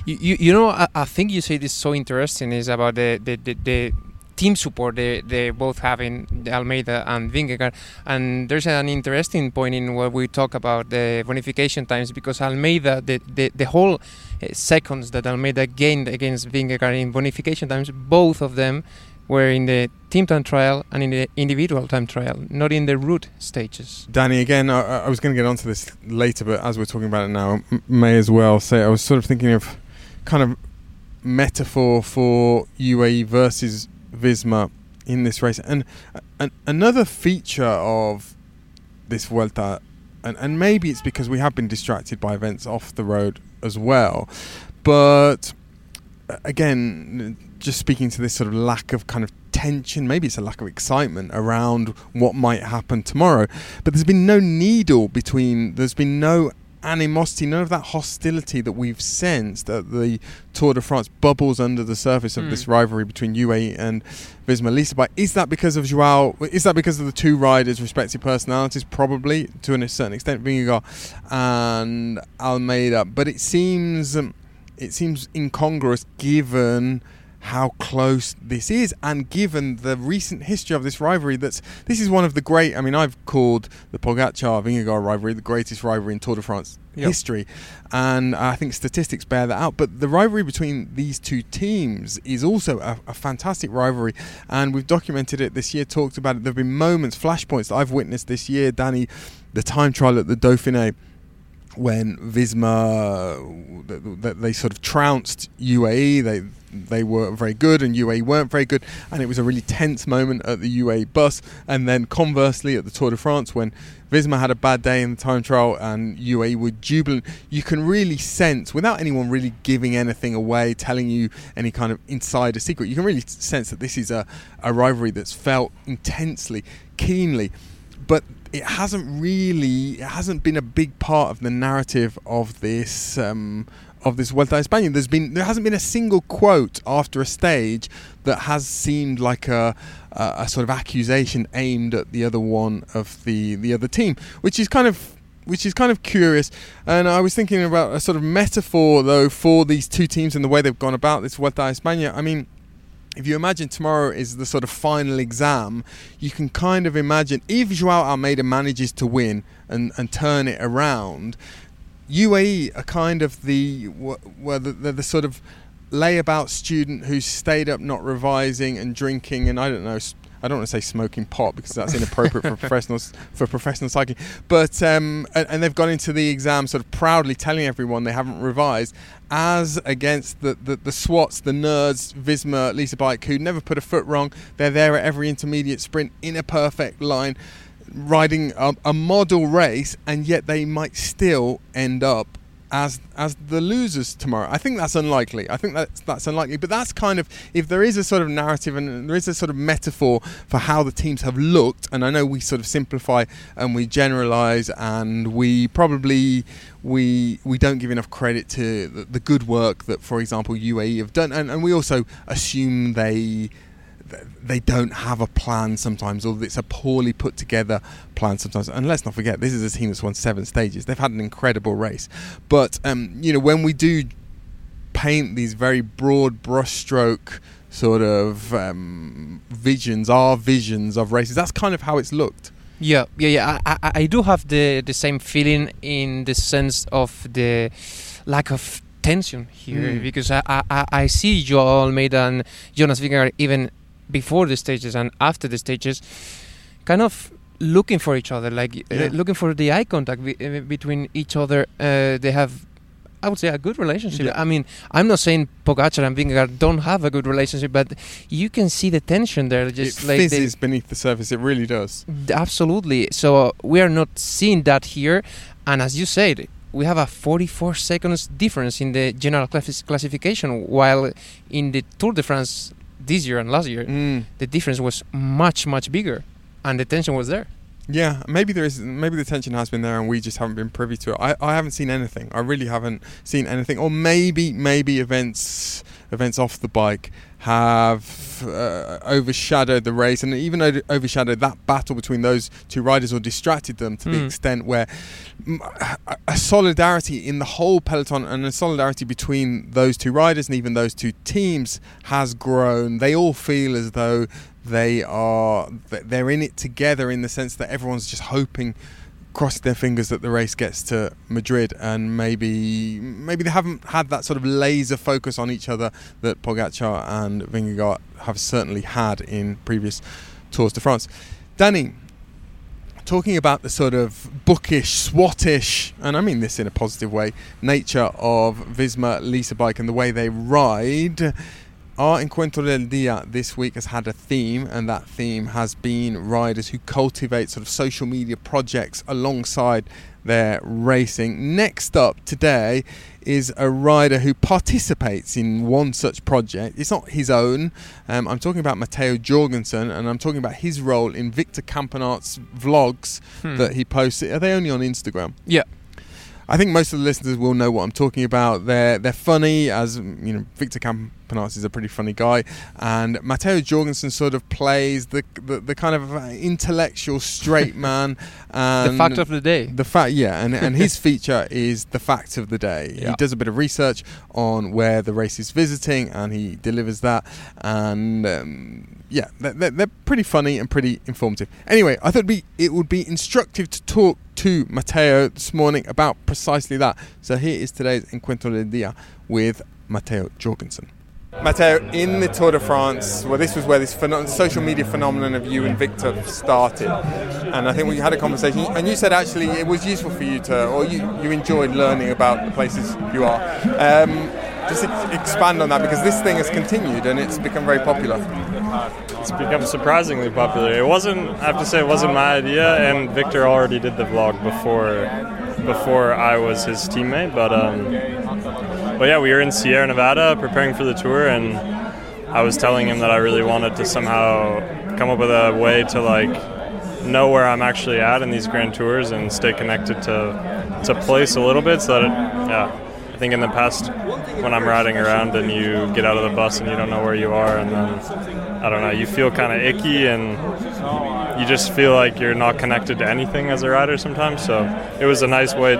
I think you say this so interesting is about the team support they both have in Almeida and Vingegaard, and there's an interesting point in what we talk about the bonification times, because Almeida, the whole seconds that Almeida gained against Vingegaard in bonification times, both of them were in the team time trial and in the individual time trial, not in the route stages. Danny, again, I was going to get onto this later, but as we're talking about it now, may as well say I was sort of thinking of kind of metaphor for UAE versus Visma in this race, and another feature of this Vuelta, and maybe it's because we have been distracted by events off the road as well, but again, just speaking to this sort of lack of kind of tension, maybe it's a lack of excitement around what might happen tomorrow, but there's been no there's been no animosity, none of that hostility that we've sensed at the Tour de France bubbles under the surface of this rivalry between UAE and Visma Leasebike. Is that because of Joao? Is that because of the two riders' respective personalities? Probably, to a certain extent, Vingegaard and Almeida. But it seems incongruous given how close this is, and given the recent history of this rivalry. This is one of the great, I mean, I've called the Pogacar-Vingegaard rivalry the greatest rivalry in Tour de France history, and I think statistics bear that out. But the rivalry between these two teams is also a fantastic rivalry, and we've documented it this year, talked about it. There have been moments, flashpoints that I've witnessed this year, Danny, the time trial at the Dauphiné, when Visma, they sort of trounced UAE, they were very good and UAE weren't very good, and it was a really tense moment at the UAE bus. And then conversely at the Tour de France, when Visma had a bad day in the time trial and UAE were jubilant, you can really sense, without anyone really giving anything away, telling you any kind of insider secret, you can really sense that this is a rivalry that's felt intensely, keenly. But it hasn't been a big part of the narrative of this Vuelta a España. There hasn't been a single quote after a stage that has seemed like a sort of accusation aimed at the other one of the other team, which is kind of curious. And I was thinking about a sort of metaphor though for these two teams and the way they've gone about this Vuelta a España. I mean, if you imagine tomorrow is the sort of final exam, you can kind of imagine if Joao Almeida manages to win and turn it around, UAE are kind of the sort of layabout student who stayed up not revising and drinking, and I don't want to say smoking pot because that's inappropriate for professional cycling, but and they've gone into the exam sort of proudly telling everyone they haven't revised, as against the swats, the nerds, Visma Leasebike, who never put a foot wrong. They're there at every intermediate sprint in a perfect line, riding a model race, and yet they might still end up as the losers tomorrow. I think that's unlikely. That's unlikely. But that's kind of, if there is a sort of narrative and there is a sort of metaphor for how the teams have looked, and I know we sort of simplify and we generalise, and we probably we don't give enough credit to the good work that, for example, UAE have done, and we also assume they don't have a plan sometimes, or it's a poorly put together plan sometimes. And let's not forget, this is a team that's won 7 stages. They've had an incredible race. But when we do paint these very broad brushstroke sort of visions of races, that's kind of how it's looked. Yeah. I do have the same feeling in the sense of the lack of tension here, because I see Joao Almeida and Jonas Vingegaard even before the stages and after the stages kind of looking for each other, looking for the eye contact between each other. They have, I would say, a good relationship. Yeah. I mean, I'm not saying Pogacar and Vingegaard don't have a good relationship, but you can see the tension there. Just it fizzes beneath the surface. It really does. Absolutely. So we are not seeing that here. And as you said, we have a 44 seconds difference in the general classification, while in the Tour de France this year and last year, the difference was much, much bigger, and the tension was there. Yeah, maybe the tension has been there and we just haven't been privy to it. I haven't seen anything. I really haven't seen anything. Or maybe events off the bike have overshadowed the race, and even overshadowed that battle between those two riders, or distracted them to the extent where a solidarity in the whole peloton and a solidarity between those two riders and even those two teams has grown. They all feel as though they're in it together, in the sense that everyone's just hoping, crossing their fingers, that the race gets to Madrid, and maybe they haven't had that sort of laser focus on each other that Pogacar and Vingegaard have certainly had in previous Tours de France. Danny, talking about the sort of bookish, swattish, and I mean this in a positive way, nature of Visma Leasebike and the way they ride, our Encuentro del Dia this week has had a theme, and that theme has been riders who cultivate sort of social media projects alongside their racing. Next up today is a rider who participates in one such project. It's not his own. I'm talking about Matteo Jorgensen, and I'm talking about his role in Victor Campenaerts' vlogs that he posts. Are they only on Instagram? Yeah. I think most of the listeners will know what I'm talking about. They're funny, as you know. Victor Campenaerts is a pretty funny guy, and Matteo Jorgensen sort of plays the kind of intellectual straight man. And the fact of the day. And his feature is the fact of the day. Yeah. He does a bit of research on where the race is visiting, and he delivers that. And they're pretty funny and pretty informative. Anyway, I thought it would be instructive to talk to Matteo this morning about precisely that. So here is today's Encuentro del Día with Matteo Jorgensen. Matteo, in the Tour de France, well, this was where this social media phenomenon of you and Victor started, and I think we had a conversation, and you said actually it was useful for you you enjoyed learning about the places you are. Just expand on that, because this thing has continued and it's become very popular. It's become surprisingly popular. I have to say, it wasn't my idea, and Victor already did the vlog before I was his teammate. But yeah, we were in Sierra Nevada preparing for the tour, and I was telling him that I really wanted to somehow come up with a way to know where I'm actually at in these grand tours and stay connected to place a little bit, so that I think in the past, when I'm riding around and you get out of the bus and you don't know where you are, and then, I don't know, you feel kind of icky and you just feel like you're not connected to anything as a rider sometimes. So it was a nice way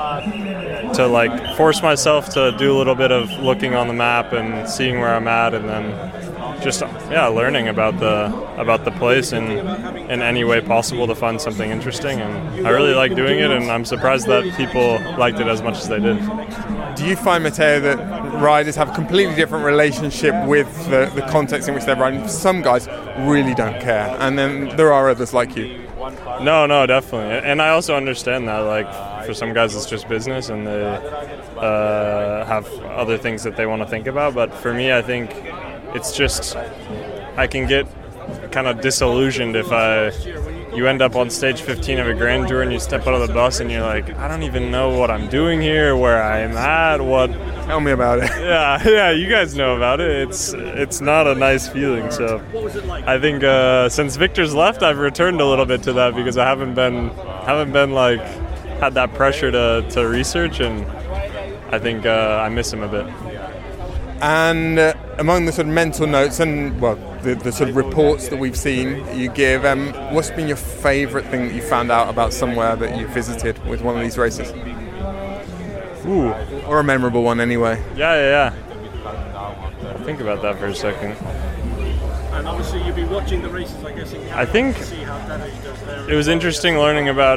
to force myself to do a little bit of looking on the map and seeing where I'm at, and then just learning about the place in any way possible to find something interesting. And I really like doing it, and I'm surprised that people liked it as much as they did. Do you find, Matteo, that riders have a completely different relationship with the context in which they're riding? Some guys really don't care, and then there are others like you. No, definitely. And I also understand that, for some guys it's just business and they have other things that they want to think about. But for me, I think it's just, I can get kind of disillusioned if you end up on stage 15 of a grand tour and you step out of the bus and you're like, I don't even know what I'm doing here, where I'm at, Tell me about it. Yeah, you guys know about it. It's not a nice feeling. So I think since Victor's left, I've returned a little bit to that, because I haven't been had that pressure to research, and I think I miss him a bit. And among the sort of mental notes and, the sort of reports that we've seen you give, what's been your favourite thing that you found out about somewhere that you visited with one of these races? Ooh. Or a memorable one anyway. Yeah. I'll think about that for a second. And obviously you'll be watching the races, I guess, in Canada. I think to see how Dennis does there. It was interesting learning about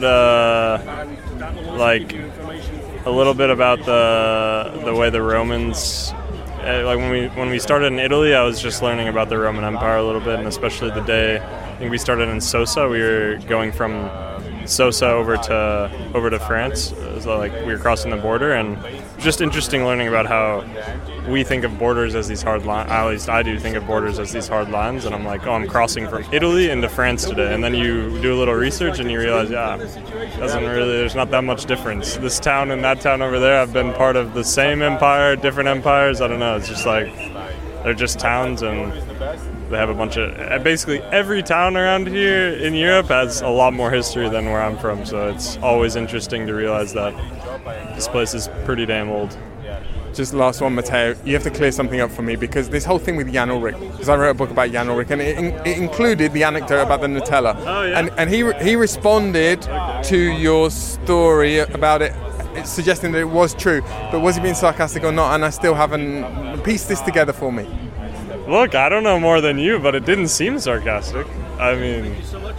a little bit about the way the Romans, when we started in Italy, I was just learning about the Roman Empire a little bit, and especially the day I think we started in Sosa. We were going from Sosa over to France, so we were crossing the border, and just interesting learning about how we think of borders as these hard lines. At least I do think of borders as these hard lines, and I'm like, I'm crossing from Italy into France today, and then you do a little research and you realize, there's not that much difference. This town and that town over there have been part of the same empire, different empires. I don't know. It's just they're just towns, and they have a bunch of, basically every town around here in Europe has a lot more history than where I'm from, so it's always interesting to realize that this place is pretty damn old. Just last one, Matteo, you have to clear something up for me, because this whole thing with Jan Ullrich, because I wrote a book about Jan Ullrich, and it included the anecdote about the Nutella. Oh, yeah. And he responded to your story about it, suggesting that it was true, but was he being sarcastic or not? And I still haven't pieced this together for me. Look, I don't know more than you, but it didn't seem sarcastic. I mean,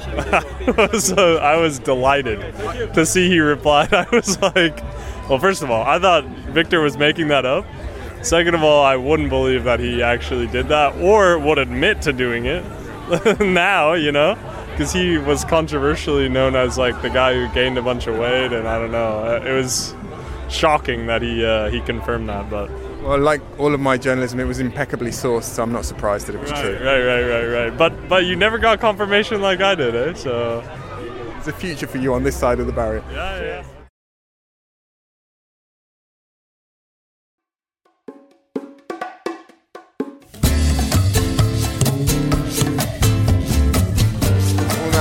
I was delighted to see he replied. I was like, well, first of all, I thought Victor was making that up. Second of all, I wouldn't believe that he actually did that or would admit to doing it now, because he was controversially known as the guy who gained a bunch of weight, and I don't know. It was shocking that he confirmed that, but... Well, like all of my journalism, it was impeccably sourced, so I'm not surprised that it was true. Right. But you never got confirmation like I did, eh? So there's a future for you on this side of the barrier. Yeah.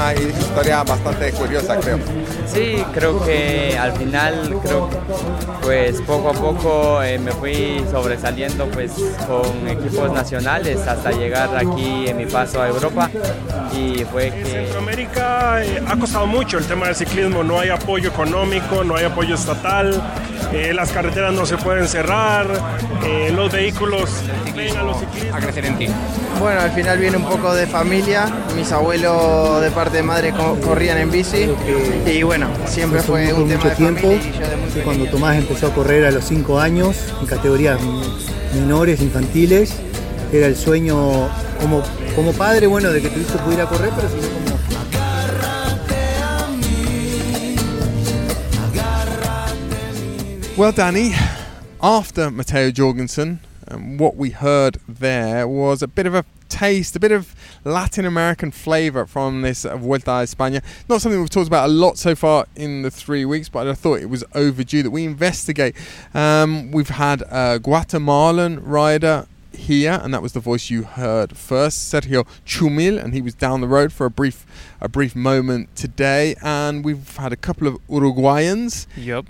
una historia bastante curiosa, creo. Sí, creo que al final, pues poco a poco me fui sobresaliendo pues con equipos nacionales hasta llegar aquí en mi paso a Europa, y fue que... En Centroamérica ha costado mucho el tema del ciclismo, no hay apoyo económico, no hay apoyo estatal, las carreteras no se pueden cerrar, los vehículos ven a los ciclistas. A crecer en ti. Bueno, al final viene un poco de familia, mis abuelos de parte de madre corrían en bici y bueno, siempre fue un tema de tiempo. familia y yo de muy pequeño. Cuando Tomás empezó a correr a los 5 años en categorías menores, infantiles, era el sueño como padre, bueno, de que tu hijo pudiera correr, pero sino como... Well, Danny, after Matteo Jorgensen, what we heard there was a bit of a taste, a bit of Latin American flavour from this Vuelta a España. Not something we've talked about a lot so far in the 3 weeks, but I thought it was overdue that we investigate. We've had a Guatemalan rider here, and that was the voice you heard first, Sergio Chumil, and he was down the road for a brief moment today. And we've had a couple of Uruguayans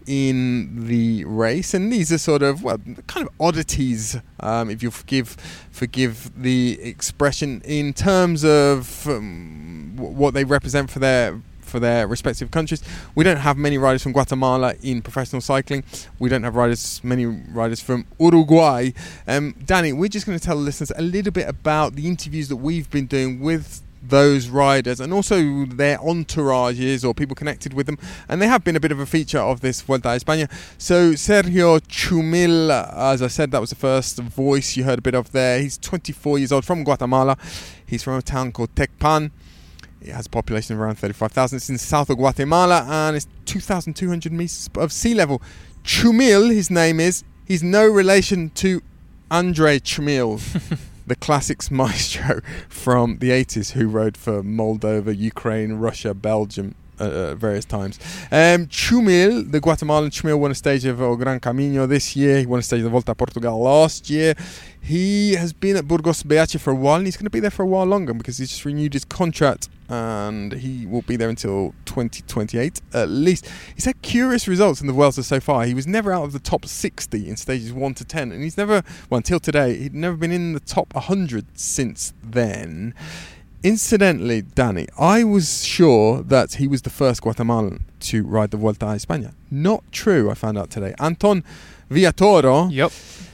in the race, and these are sort of, well, kind of oddities, if you'll forgive the expression, in terms of what they represent for their respective countries. We don't have many riders from Guatemala in professional cycling. We don't have many riders from Uruguay. Danny, we're just going to tell the listeners a little bit about the interviews that we've been doing with those riders and also their entourages or people connected with them, and they have been a bit of a feature of this Vuelta a España. So Sergio Chumil, as I said, that was the first voice you heard a bit of there. He's 24 years old, from Guatemala. He's from a town called Tecpan. It has a population of around 35,000. It's in the south of Guatemala, and it's 2,200 meters above sea level. Chumil, his name is. He's no relation to Andrei Chumil, the classics maestro from the 80s, who rode for Moldova, Ukraine, Russia, Belgium at various times. Chumil, the Guatemalan Chumil, won a stage of El Gran Camino this year. He won a stage of the Volta a Portugal last year. He has been at Burgos BH for a while, and he's going to be there for a while longer because he's just renewed his contract, and he will be there until 2028 at least. He's had curious results in the Vuelta so far. He was never out of the top 60 in stages 1 to 10, and he's never, well, until today, he'd never been in the top 100 since then. Incidentally, Danny, I was sure that he was the first Guatemalan to ride the Vuelta a España. Not true, I found out today. Anton Villatoro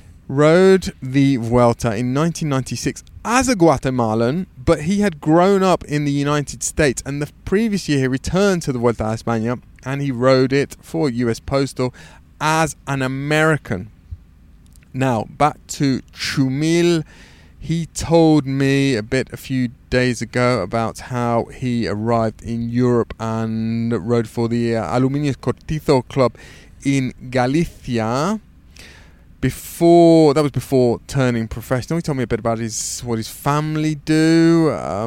rode the Vuelta in 1996 as a Guatemalan, but he had grown up in the United States, and the previous year he returned to the Vuelta a España and he rode it for US Postal as an American. Now, back to Chumil. He told me a few days ago about how he arrived in Europe and rode for the Aluminios Cortizo Club in Galicia. Before turning professional. He told me a bit about what his family do.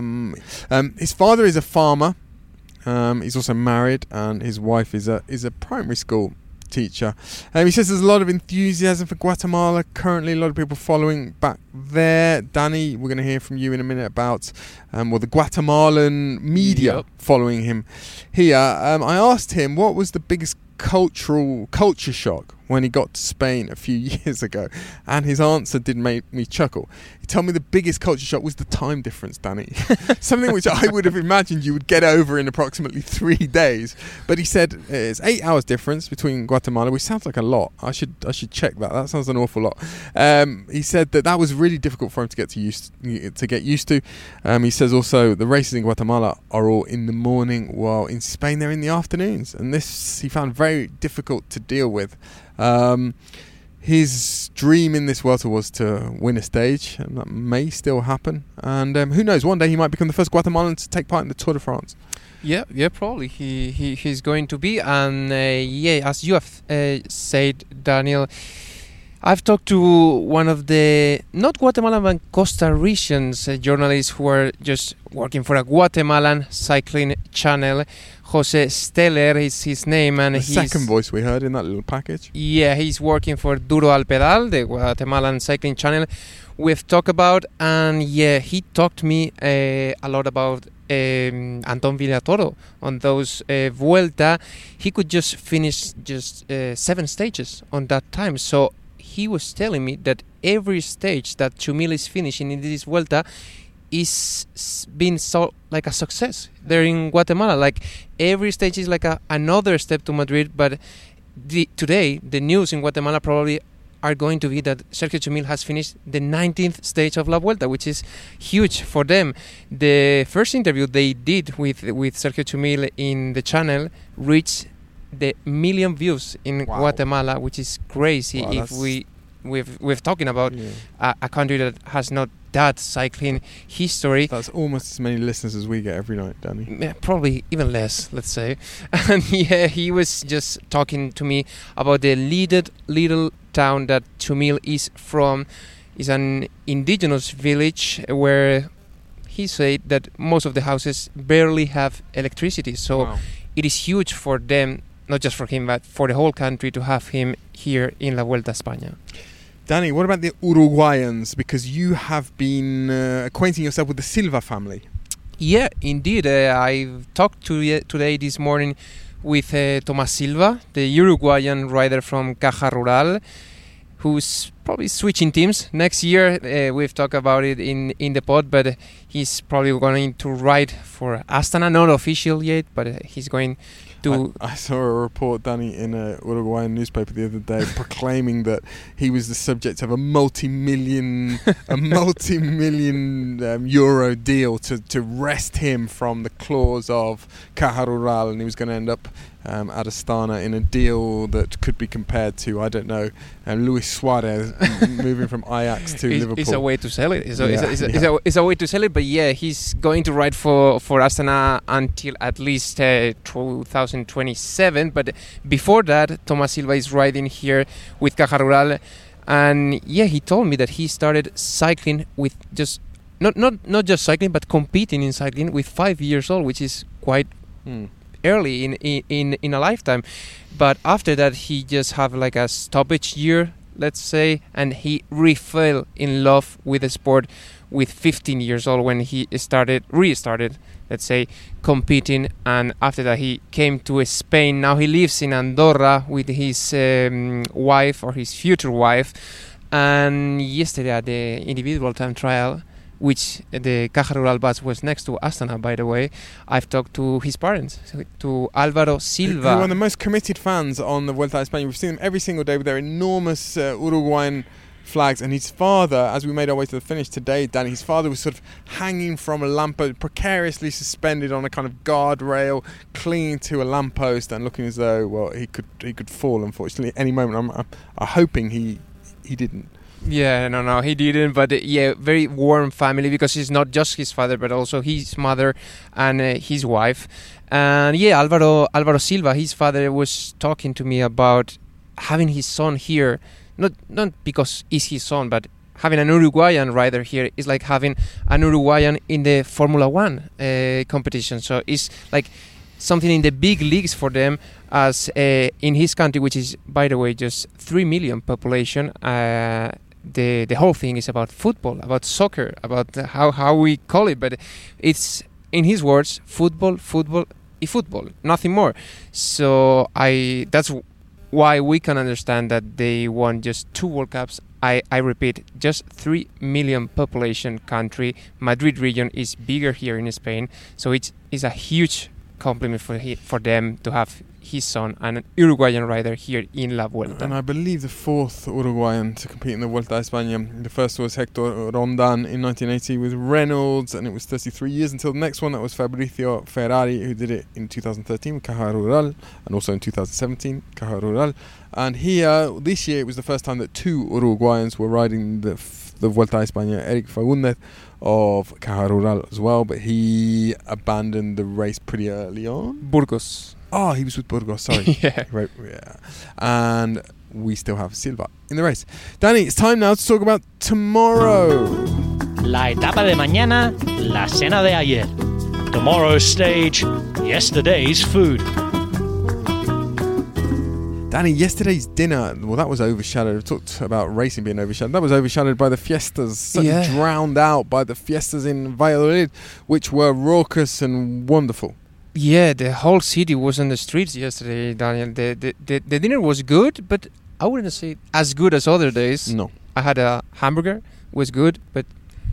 His father is a farmer. He's also married, and his wife is a primary school teacher. He says there's a lot of enthusiasm for Guatemala currently, a lot of people following back there. Danny, we're going to hear from you in a minute about the Guatemalan media following him here. I asked him what was the biggest culture shock when he got to Spain a few years ago, and his answer did make me chuckle. He told me the biggest culture shock was the time difference, Danny. Something which I would have imagined you would get over in approximately 3 days, but he said it's 8 hours difference between Guatemala, which sounds like a lot. I should check that sounds an awful lot. He said that was really difficult for him to get used to. He says also the races in Guatemala are all in the morning, while in Spain they're in the afternoons, and this he found very difficult to deal with. His dream in this Vuelta was to win a stage, and that may still happen. And who knows, one day he might become the first Guatemalan to take part in the Tour de France. Yeah, probably he's going to be. And as you have said, Daniel, I've talked to one of the, not Guatemalan, but Costa Ricans journalists who are just working for a Guatemalan cycling channel. Jose Steller is his name. And the he's second voice we heard in that little package. Yeah, he's working for Duro al Pedal, the Guatemalan cycling channel we've talked about. And yeah, he talked to me a lot about Anton Villatoro on those Vuelta. He could just finish just 7 stages on that time. So he was telling me that every stage that Chumil is finishing in this Vuelta is being so like a success there in Guatemala. Like every stage is like another step to Madrid. But today the news in Guatemala probably are going to be that Sergio Chumil has finished the 19th stage of La Vuelta, which is huge for them. The first interview they did with Sergio Chumil in the channel reached the 1 million views in Guatemala, which is crazy. If we're talking about a country that has not that cycling history. That's almost as many listeners as we get every night, Danny. Yeah, probably even less, let's say. And yeah, he was just talking to me about the little town that Chumil is from. Is an indigenous village where he said that most of the houses barely have electricity. So it is huge for them, not just for him, but for the whole country to have him here in La Vuelta a España. Danny, what about the Uruguayans? Because you have been acquainting yourself with the Silva family. Yeah, indeed. I've talked today this morning with Tomás Silva, the Uruguayan rider from Caja Rural, who's probably switching teams next year. We've talked about it in the pod, but he's probably going to ride for Astana. Not official yet, but he's going to... I saw a report, Danny, in a Uruguayan newspaper the other day proclaiming that he was the subject of a multi-million euro deal to wrest him from the claws of Caja Rural, and he was going to end up at Astana in a deal that could be compared to, I don't know, Luis Suarez moving from Ajax to Liverpool. It's a way to sell it. It's a way to sell it, but yeah, he's going to ride for Astana until at least 2027. But before that, Tomás Silva is riding here with Caja Rural, and yeah, he told me that he started cycling with just not just cycling, but competing in cycling with 5 years old, which is quite early in a lifetime. But after that, he just have like a stoppage year, let's say, and he fell in love with the sport with 15 years old when he restarted, let's say, competing. And after that, he came to Spain. Now he lives in Andorra with his wife, or his future wife. And yesterday at the individual time trial, which the Caja Rural bus was next to Astana, by the way, I've talked to his parents, to Álvaro Silva. Who are one of the most committed fans on the Vuelta a España. We've seen them every single day with their enormous Uruguayan flags. And his father, as we made our way to the finish today, Danny, his father was sort of hanging from a lamppost, precariously suspended on a kind of guardrail, clinging to a lamppost and looking as though, well, he could fall, unfortunately, at any moment. I'm hoping he didn't. Yeah, no, he didn't. But yeah, very warm family, because it's not just his father, but also his mother and his wife. And yeah, Álvaro Silva, his father, was talking to me about having his son here. Not because it's his son, but having an Uruguayan rider here is like having an Uruguayan in the Formula One competition. So it's like something in the big leagues for them, as in his country, which is, by the way, just 3 million population. The whole thing is about football, about soccer, about how we call it, but it's, in his words, football, nothing more. So that's why we can understand that they won just 2 World Cups. I repeat, just 3 million population country. Madrid region is bigger here in Spain, so it's a huge compliment for them to have his son, an Uruguayan rider, here in La Vuelta. And I believe the 4th Uruguayan to compete in the Vuelta a España. The first was Hector Rondan in 1980 with Reynolds, and it was 33 years until the next one. That was Fabricio Ferrari, who did it in 2013 with Caja Rural, and also in 2017, Caja Rural. And here, this year, it was the first time that 2 Uruguayans were riding the Vuelta a España. Eric Fagundes of Caja Rural as well, but he abandoned the race pretty early on. Burgos. Oh, he was with Burgos, sorry. Yeah. Right, yeah. And we still have Silva in the race. Danny, it's time now to talk about tomorrow. La etapa de mañana, la cena de ayer. Tomorrow's stage, yesterday's food. Danny, yesterday's dinner, well, that was overshadowed. We talked about racing being overshadowed. That was overshadowed by the fiestas, certainly drowned out by the fiestas in Valladolid, which were raucous and wonderful. Yeah, the whole city was on the streets yesterday, Daniel. The dinner was good, but I wouldn't say as good as other days. No. I had a hamburger, was good, but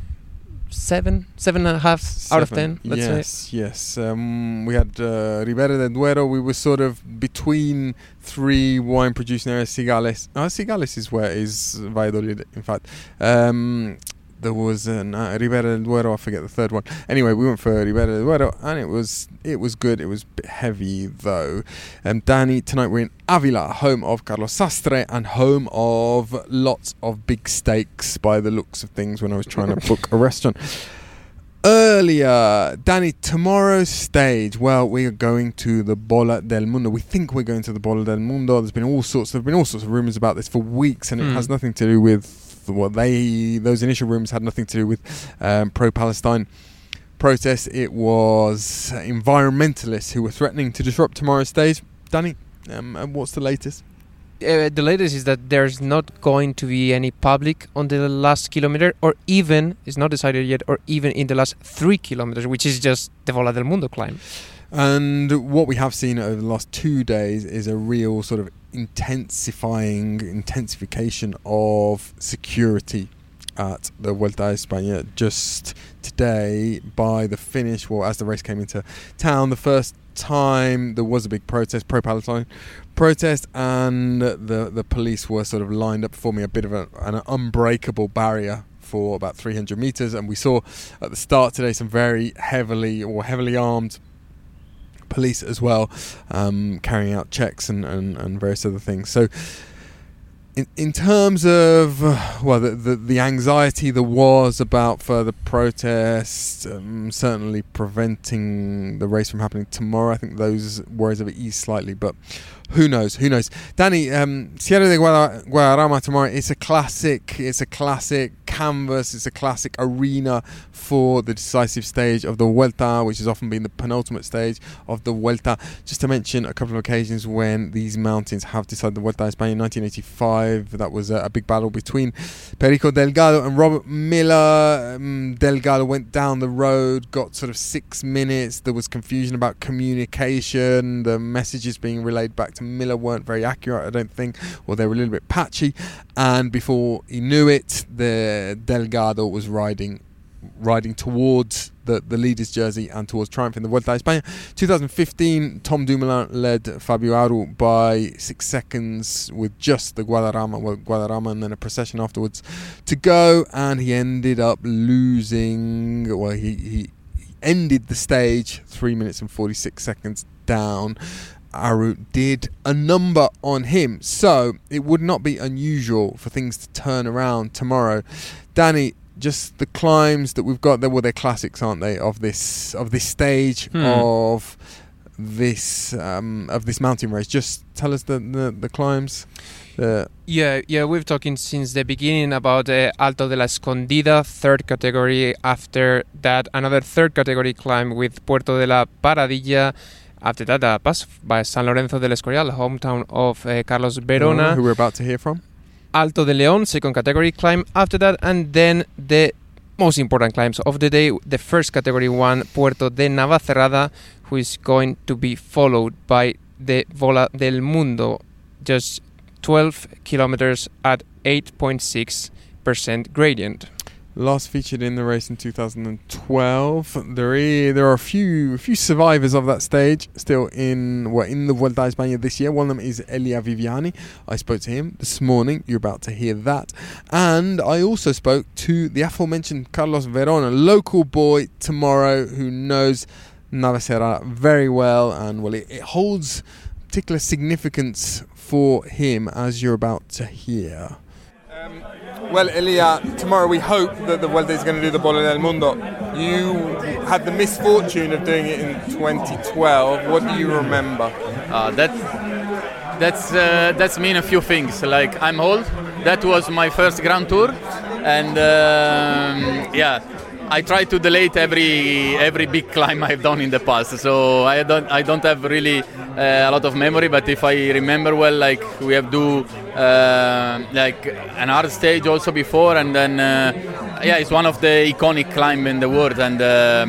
7.5 out of 10, let's say. Yes. We had Ribera del Duero. We were sort of between three wine producing areas. Cigales. Cigales is Valladolid, in fact. There was Ribera del Duero. I forget the third one. Anyway, we went for Ribera del Duero, and it was good. It was a bit heavy though. Danny, tonight we're in Avila, home of Carlos Sastre and home of lots of big steaks by the looks of things when I was trying to book a restaurant earlier. Danny, tomorrow's stage. Well, we are going to the Bola del Mundo. We think we're going to the Bola del Mundo. There have been all sorts of rumours about this for weeks, and it has nothing to do with those initial rumours had nothing to do with pro-Palestine protests. It was environmentalists who were threatening to disrupt tomorrow's stage. Danny, what's the latest? The latest is that there's not going to be any public on the last kilometer, or even, it's not decided yet, or even in the last 3 kilometers, which is just the Bola del Mundo climb. And what we have seen over the last 2 days is a real sort of intensification of security at the Vuelta a España. Just today, by the finish, well, as the race came into town, the first time there was a big protest, pro-Palestine protest, and the police were sort of lined up, forming a bit of an unbreakable barrier for about 300 meters. And we saw at the start today some very heavily armed police as well, carrying out checks and various other things. So in terms of the anxiety there was about further protests, certainly preventing the race from happening tomorrow, I think those worries have eased slightly, but who knows? Danny, Sierra de Guadarrama tomorrow, it's a classic canvas, it's a classic arena for the decisive stage of the Vuelta, which has often been the penultimate stage of the Vuelta. Just to mention a couple of occasions when these mountains have decided the Vuelta a España. In 1985, that was a big battle between Perico Delgado and Robert Miller. Delgado went down the road, got sort of 6 minutes. There was confusion about communication. The messages being relayed back to Miller weren't very accurate, I don't think, or they were a little bit patchy. And before he knew it, the Delgado was riding towards the leader's jersey and towards triumph in the Vuelta a España. 2015, Tom Dumoulin led Fabio Aru by 6 seconds with just the Guadarrama and then a procession afterwards to go, and he ended up losing. Well, he ended the stage 3 minutes and 46 seconds down. Aru did a number on him, so it would not be unusual for things to turn around tomorrow. Danny, just the climbs that we've got there, well, they're classics, aren't they, of this stage, of this mountain race. Just tell us the climbs. Yeah, we've talking since the beginning about Alto de la Escondida, third category. After that, another third category climb with Puerto de la Paradilla. After that, a pass by San Lorenzo del Escorial, hometown of Carlos Verona, who we're about to hear from. Alto de León, second category climb after that, and then the most important climbs of the day, the first category one, Puerto de Navacerrada, who is going to be followed by the Bola del Mundo, just 12 kilometers at 8.6% gradient. Last featured in the race in 2012. There are a few survivors of that stage still in the Vuelta a España this year. One of them is Elia Viviani. I spoke to him this morning. You're about to hear that. And I also spoke to the aforementioned Carlos Verona, local boy tomorrow, who knows Navacerrada very well, and it holds particular significance for him, as you're about to hear. Well, Elia, tomorrow we hope that the Vuelta is going to do the Bola del Mundo. You had the misfortune of doing it in 2012. What do you remember? that's mean a few things. Like, I'm old. That was my first Grand Tour, and I try to delete every big climb I've done in the past. So I don't have really a lot of memory. But if I remember well, like we have do like an hard stage also before, and then it's one of the iconic climb in the world, and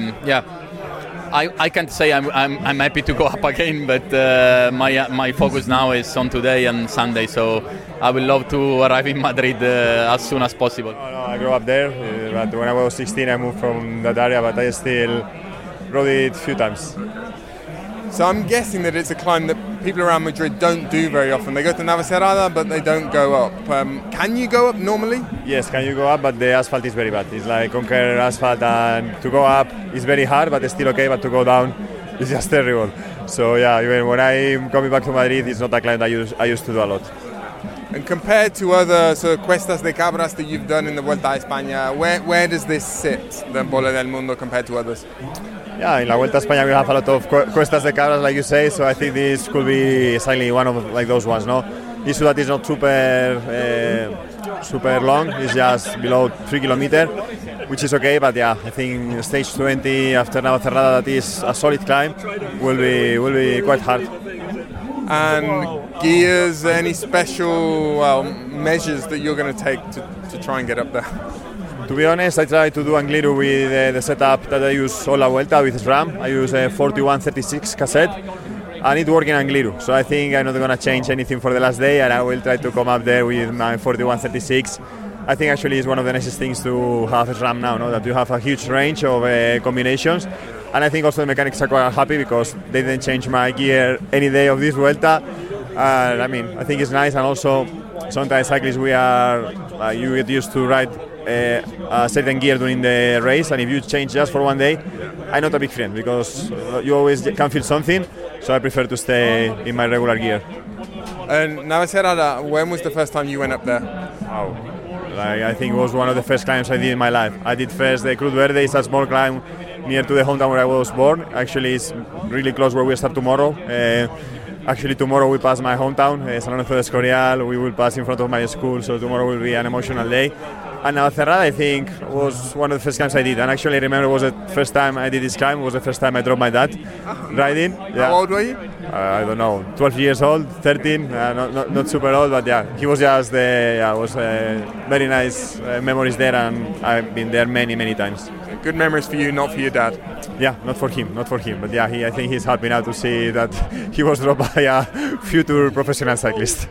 I can't say I'm happy to go up again, but my focus now is on today and Sunday. So I will love to arrive in Madrid as soon as possible. I grew up there, but when I was 16 I moved from that area, but I still rode it a few times. So I'm guessing that it's a climb that people around Madrid don't do very often. They go to Navacerrada, but they don't go up. Can you go up normally? Yes, can you go up, but the asphalt is very bad. It's like conquer asphalt, and to go up is very hard, but it's still okay, but to go down is just terrible. So even when I'm coming back to Madrid, it's not a climb that I used to do a lot. And compared to other sort of Cuestas de Cabras that you've done in the Vuelta a España, where does this sit, the Bola del Mundo, compared to others? Yeah, in La Vuelta a España we have a lot of Cuestas de Cabras, like you say, so I think this could be exactly one of like those ones, no? Issue that is not super long, it's just below 3 kilometers, which is okay, but I think stage 20 after Navacerrada, that is a solid climb, will be quite hard. And gears, any special measures that you're going to take to try and get up there? To be honest, I try to do Angliru with the setup that I use all La Vuelta with SRAM. I use a 4136 cassette, and it works in Angliru. So I think I'm not going to change anything for the last day, and I will try to come up there with my 4136. I think actually it's one of the nicest things to have SRAM now, no? That you have a huge range of combinations. And I think also the mechanics are quite happy because they didn't change my gear any day of this Vuelta. I think it's nice, and also sometimes cyclists you get used to ride a certain gear during the race, and if you change just for one day, I'm not a big fan because you always can feel something, so I prefer to stay in my regular gear. And Navacerrada, when was the first time you went up there? Wow. I think it was one of the first climbs I did in my life. I did first the Cruz Verde. It's a small climb near to the hometown where I was born. Actually, it's really close where we start tomorrow. Actually, tomorrow we pass my hometown, San Lorenzo de Escorial. We will pass in front of my school, so tomorrow will be an emotional day. And Navacerrada, I think, was one of the first climbs I did. And actually, I remember it was the first time I did this climb. It was the first time I dropped my dad riding. Yeah. How old were you? I don't know, 12 years old, 13, not super old, but he was just was very nice memories there, and I've been there many, many times. Good memories for you, not for your dad. Yeah, not for him, but I think he's happy now to see that he was dropped by a future professional cyclist.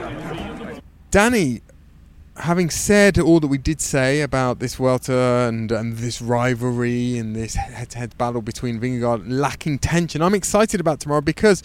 Danny, having said all that we did say about this Vuelta and this rivalry and this head-to-head battle between Vingegaard lacking tension, I'm excited about tomorrow because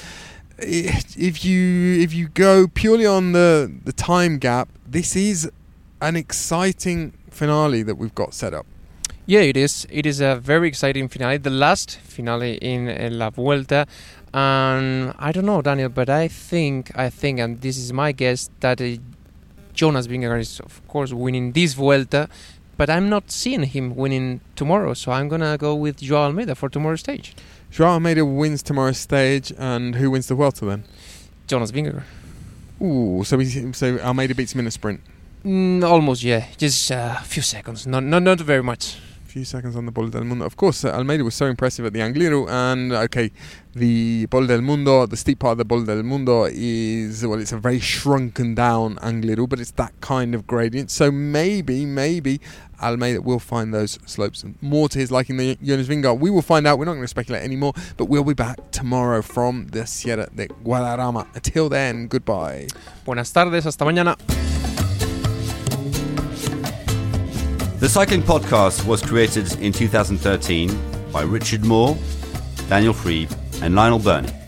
if you go purely on the time gap, this is an exciting finale that we've got set up. Yeah, it is. It is a very exciting finale, the last finale in La Vuelta. And I don't know, Daniel, but I think, and this is my guess, that Jonas Vingegaard is, of course, winning this Vuelta, but I'm not seeing him winning tomorrow, so I'm going to go with Joao Almeida for tomorrow's stage. Joao Almeida wins tomorrow's stage, and who wins the Vuelta then? Jonas Vingegaard. Ooh, so Almeida beats him in a sprint? Almost, yeah. Just a few seconds, not very much. Few seconds on the Bola del Mundo. Of course, Almeida was so impressive at the Angliru, and the Bola del Mundo, the steep part of the Bola del Mundo is, it's a very shrunken down Angliru, but it's that kind of gradient. So maybe Almeida will find those slopes more to his liking than Jonas Vingegaard. We will find out. We're not going to speculate anymore, but we'll be back tomorrow from the Sierra de Guadarrama. Until then, goodbye. Buenas tardes, hasta mañana. The Cycling Podcast was created in 2013 by Richard Moore, Daniel Freeb and Lionel Burney.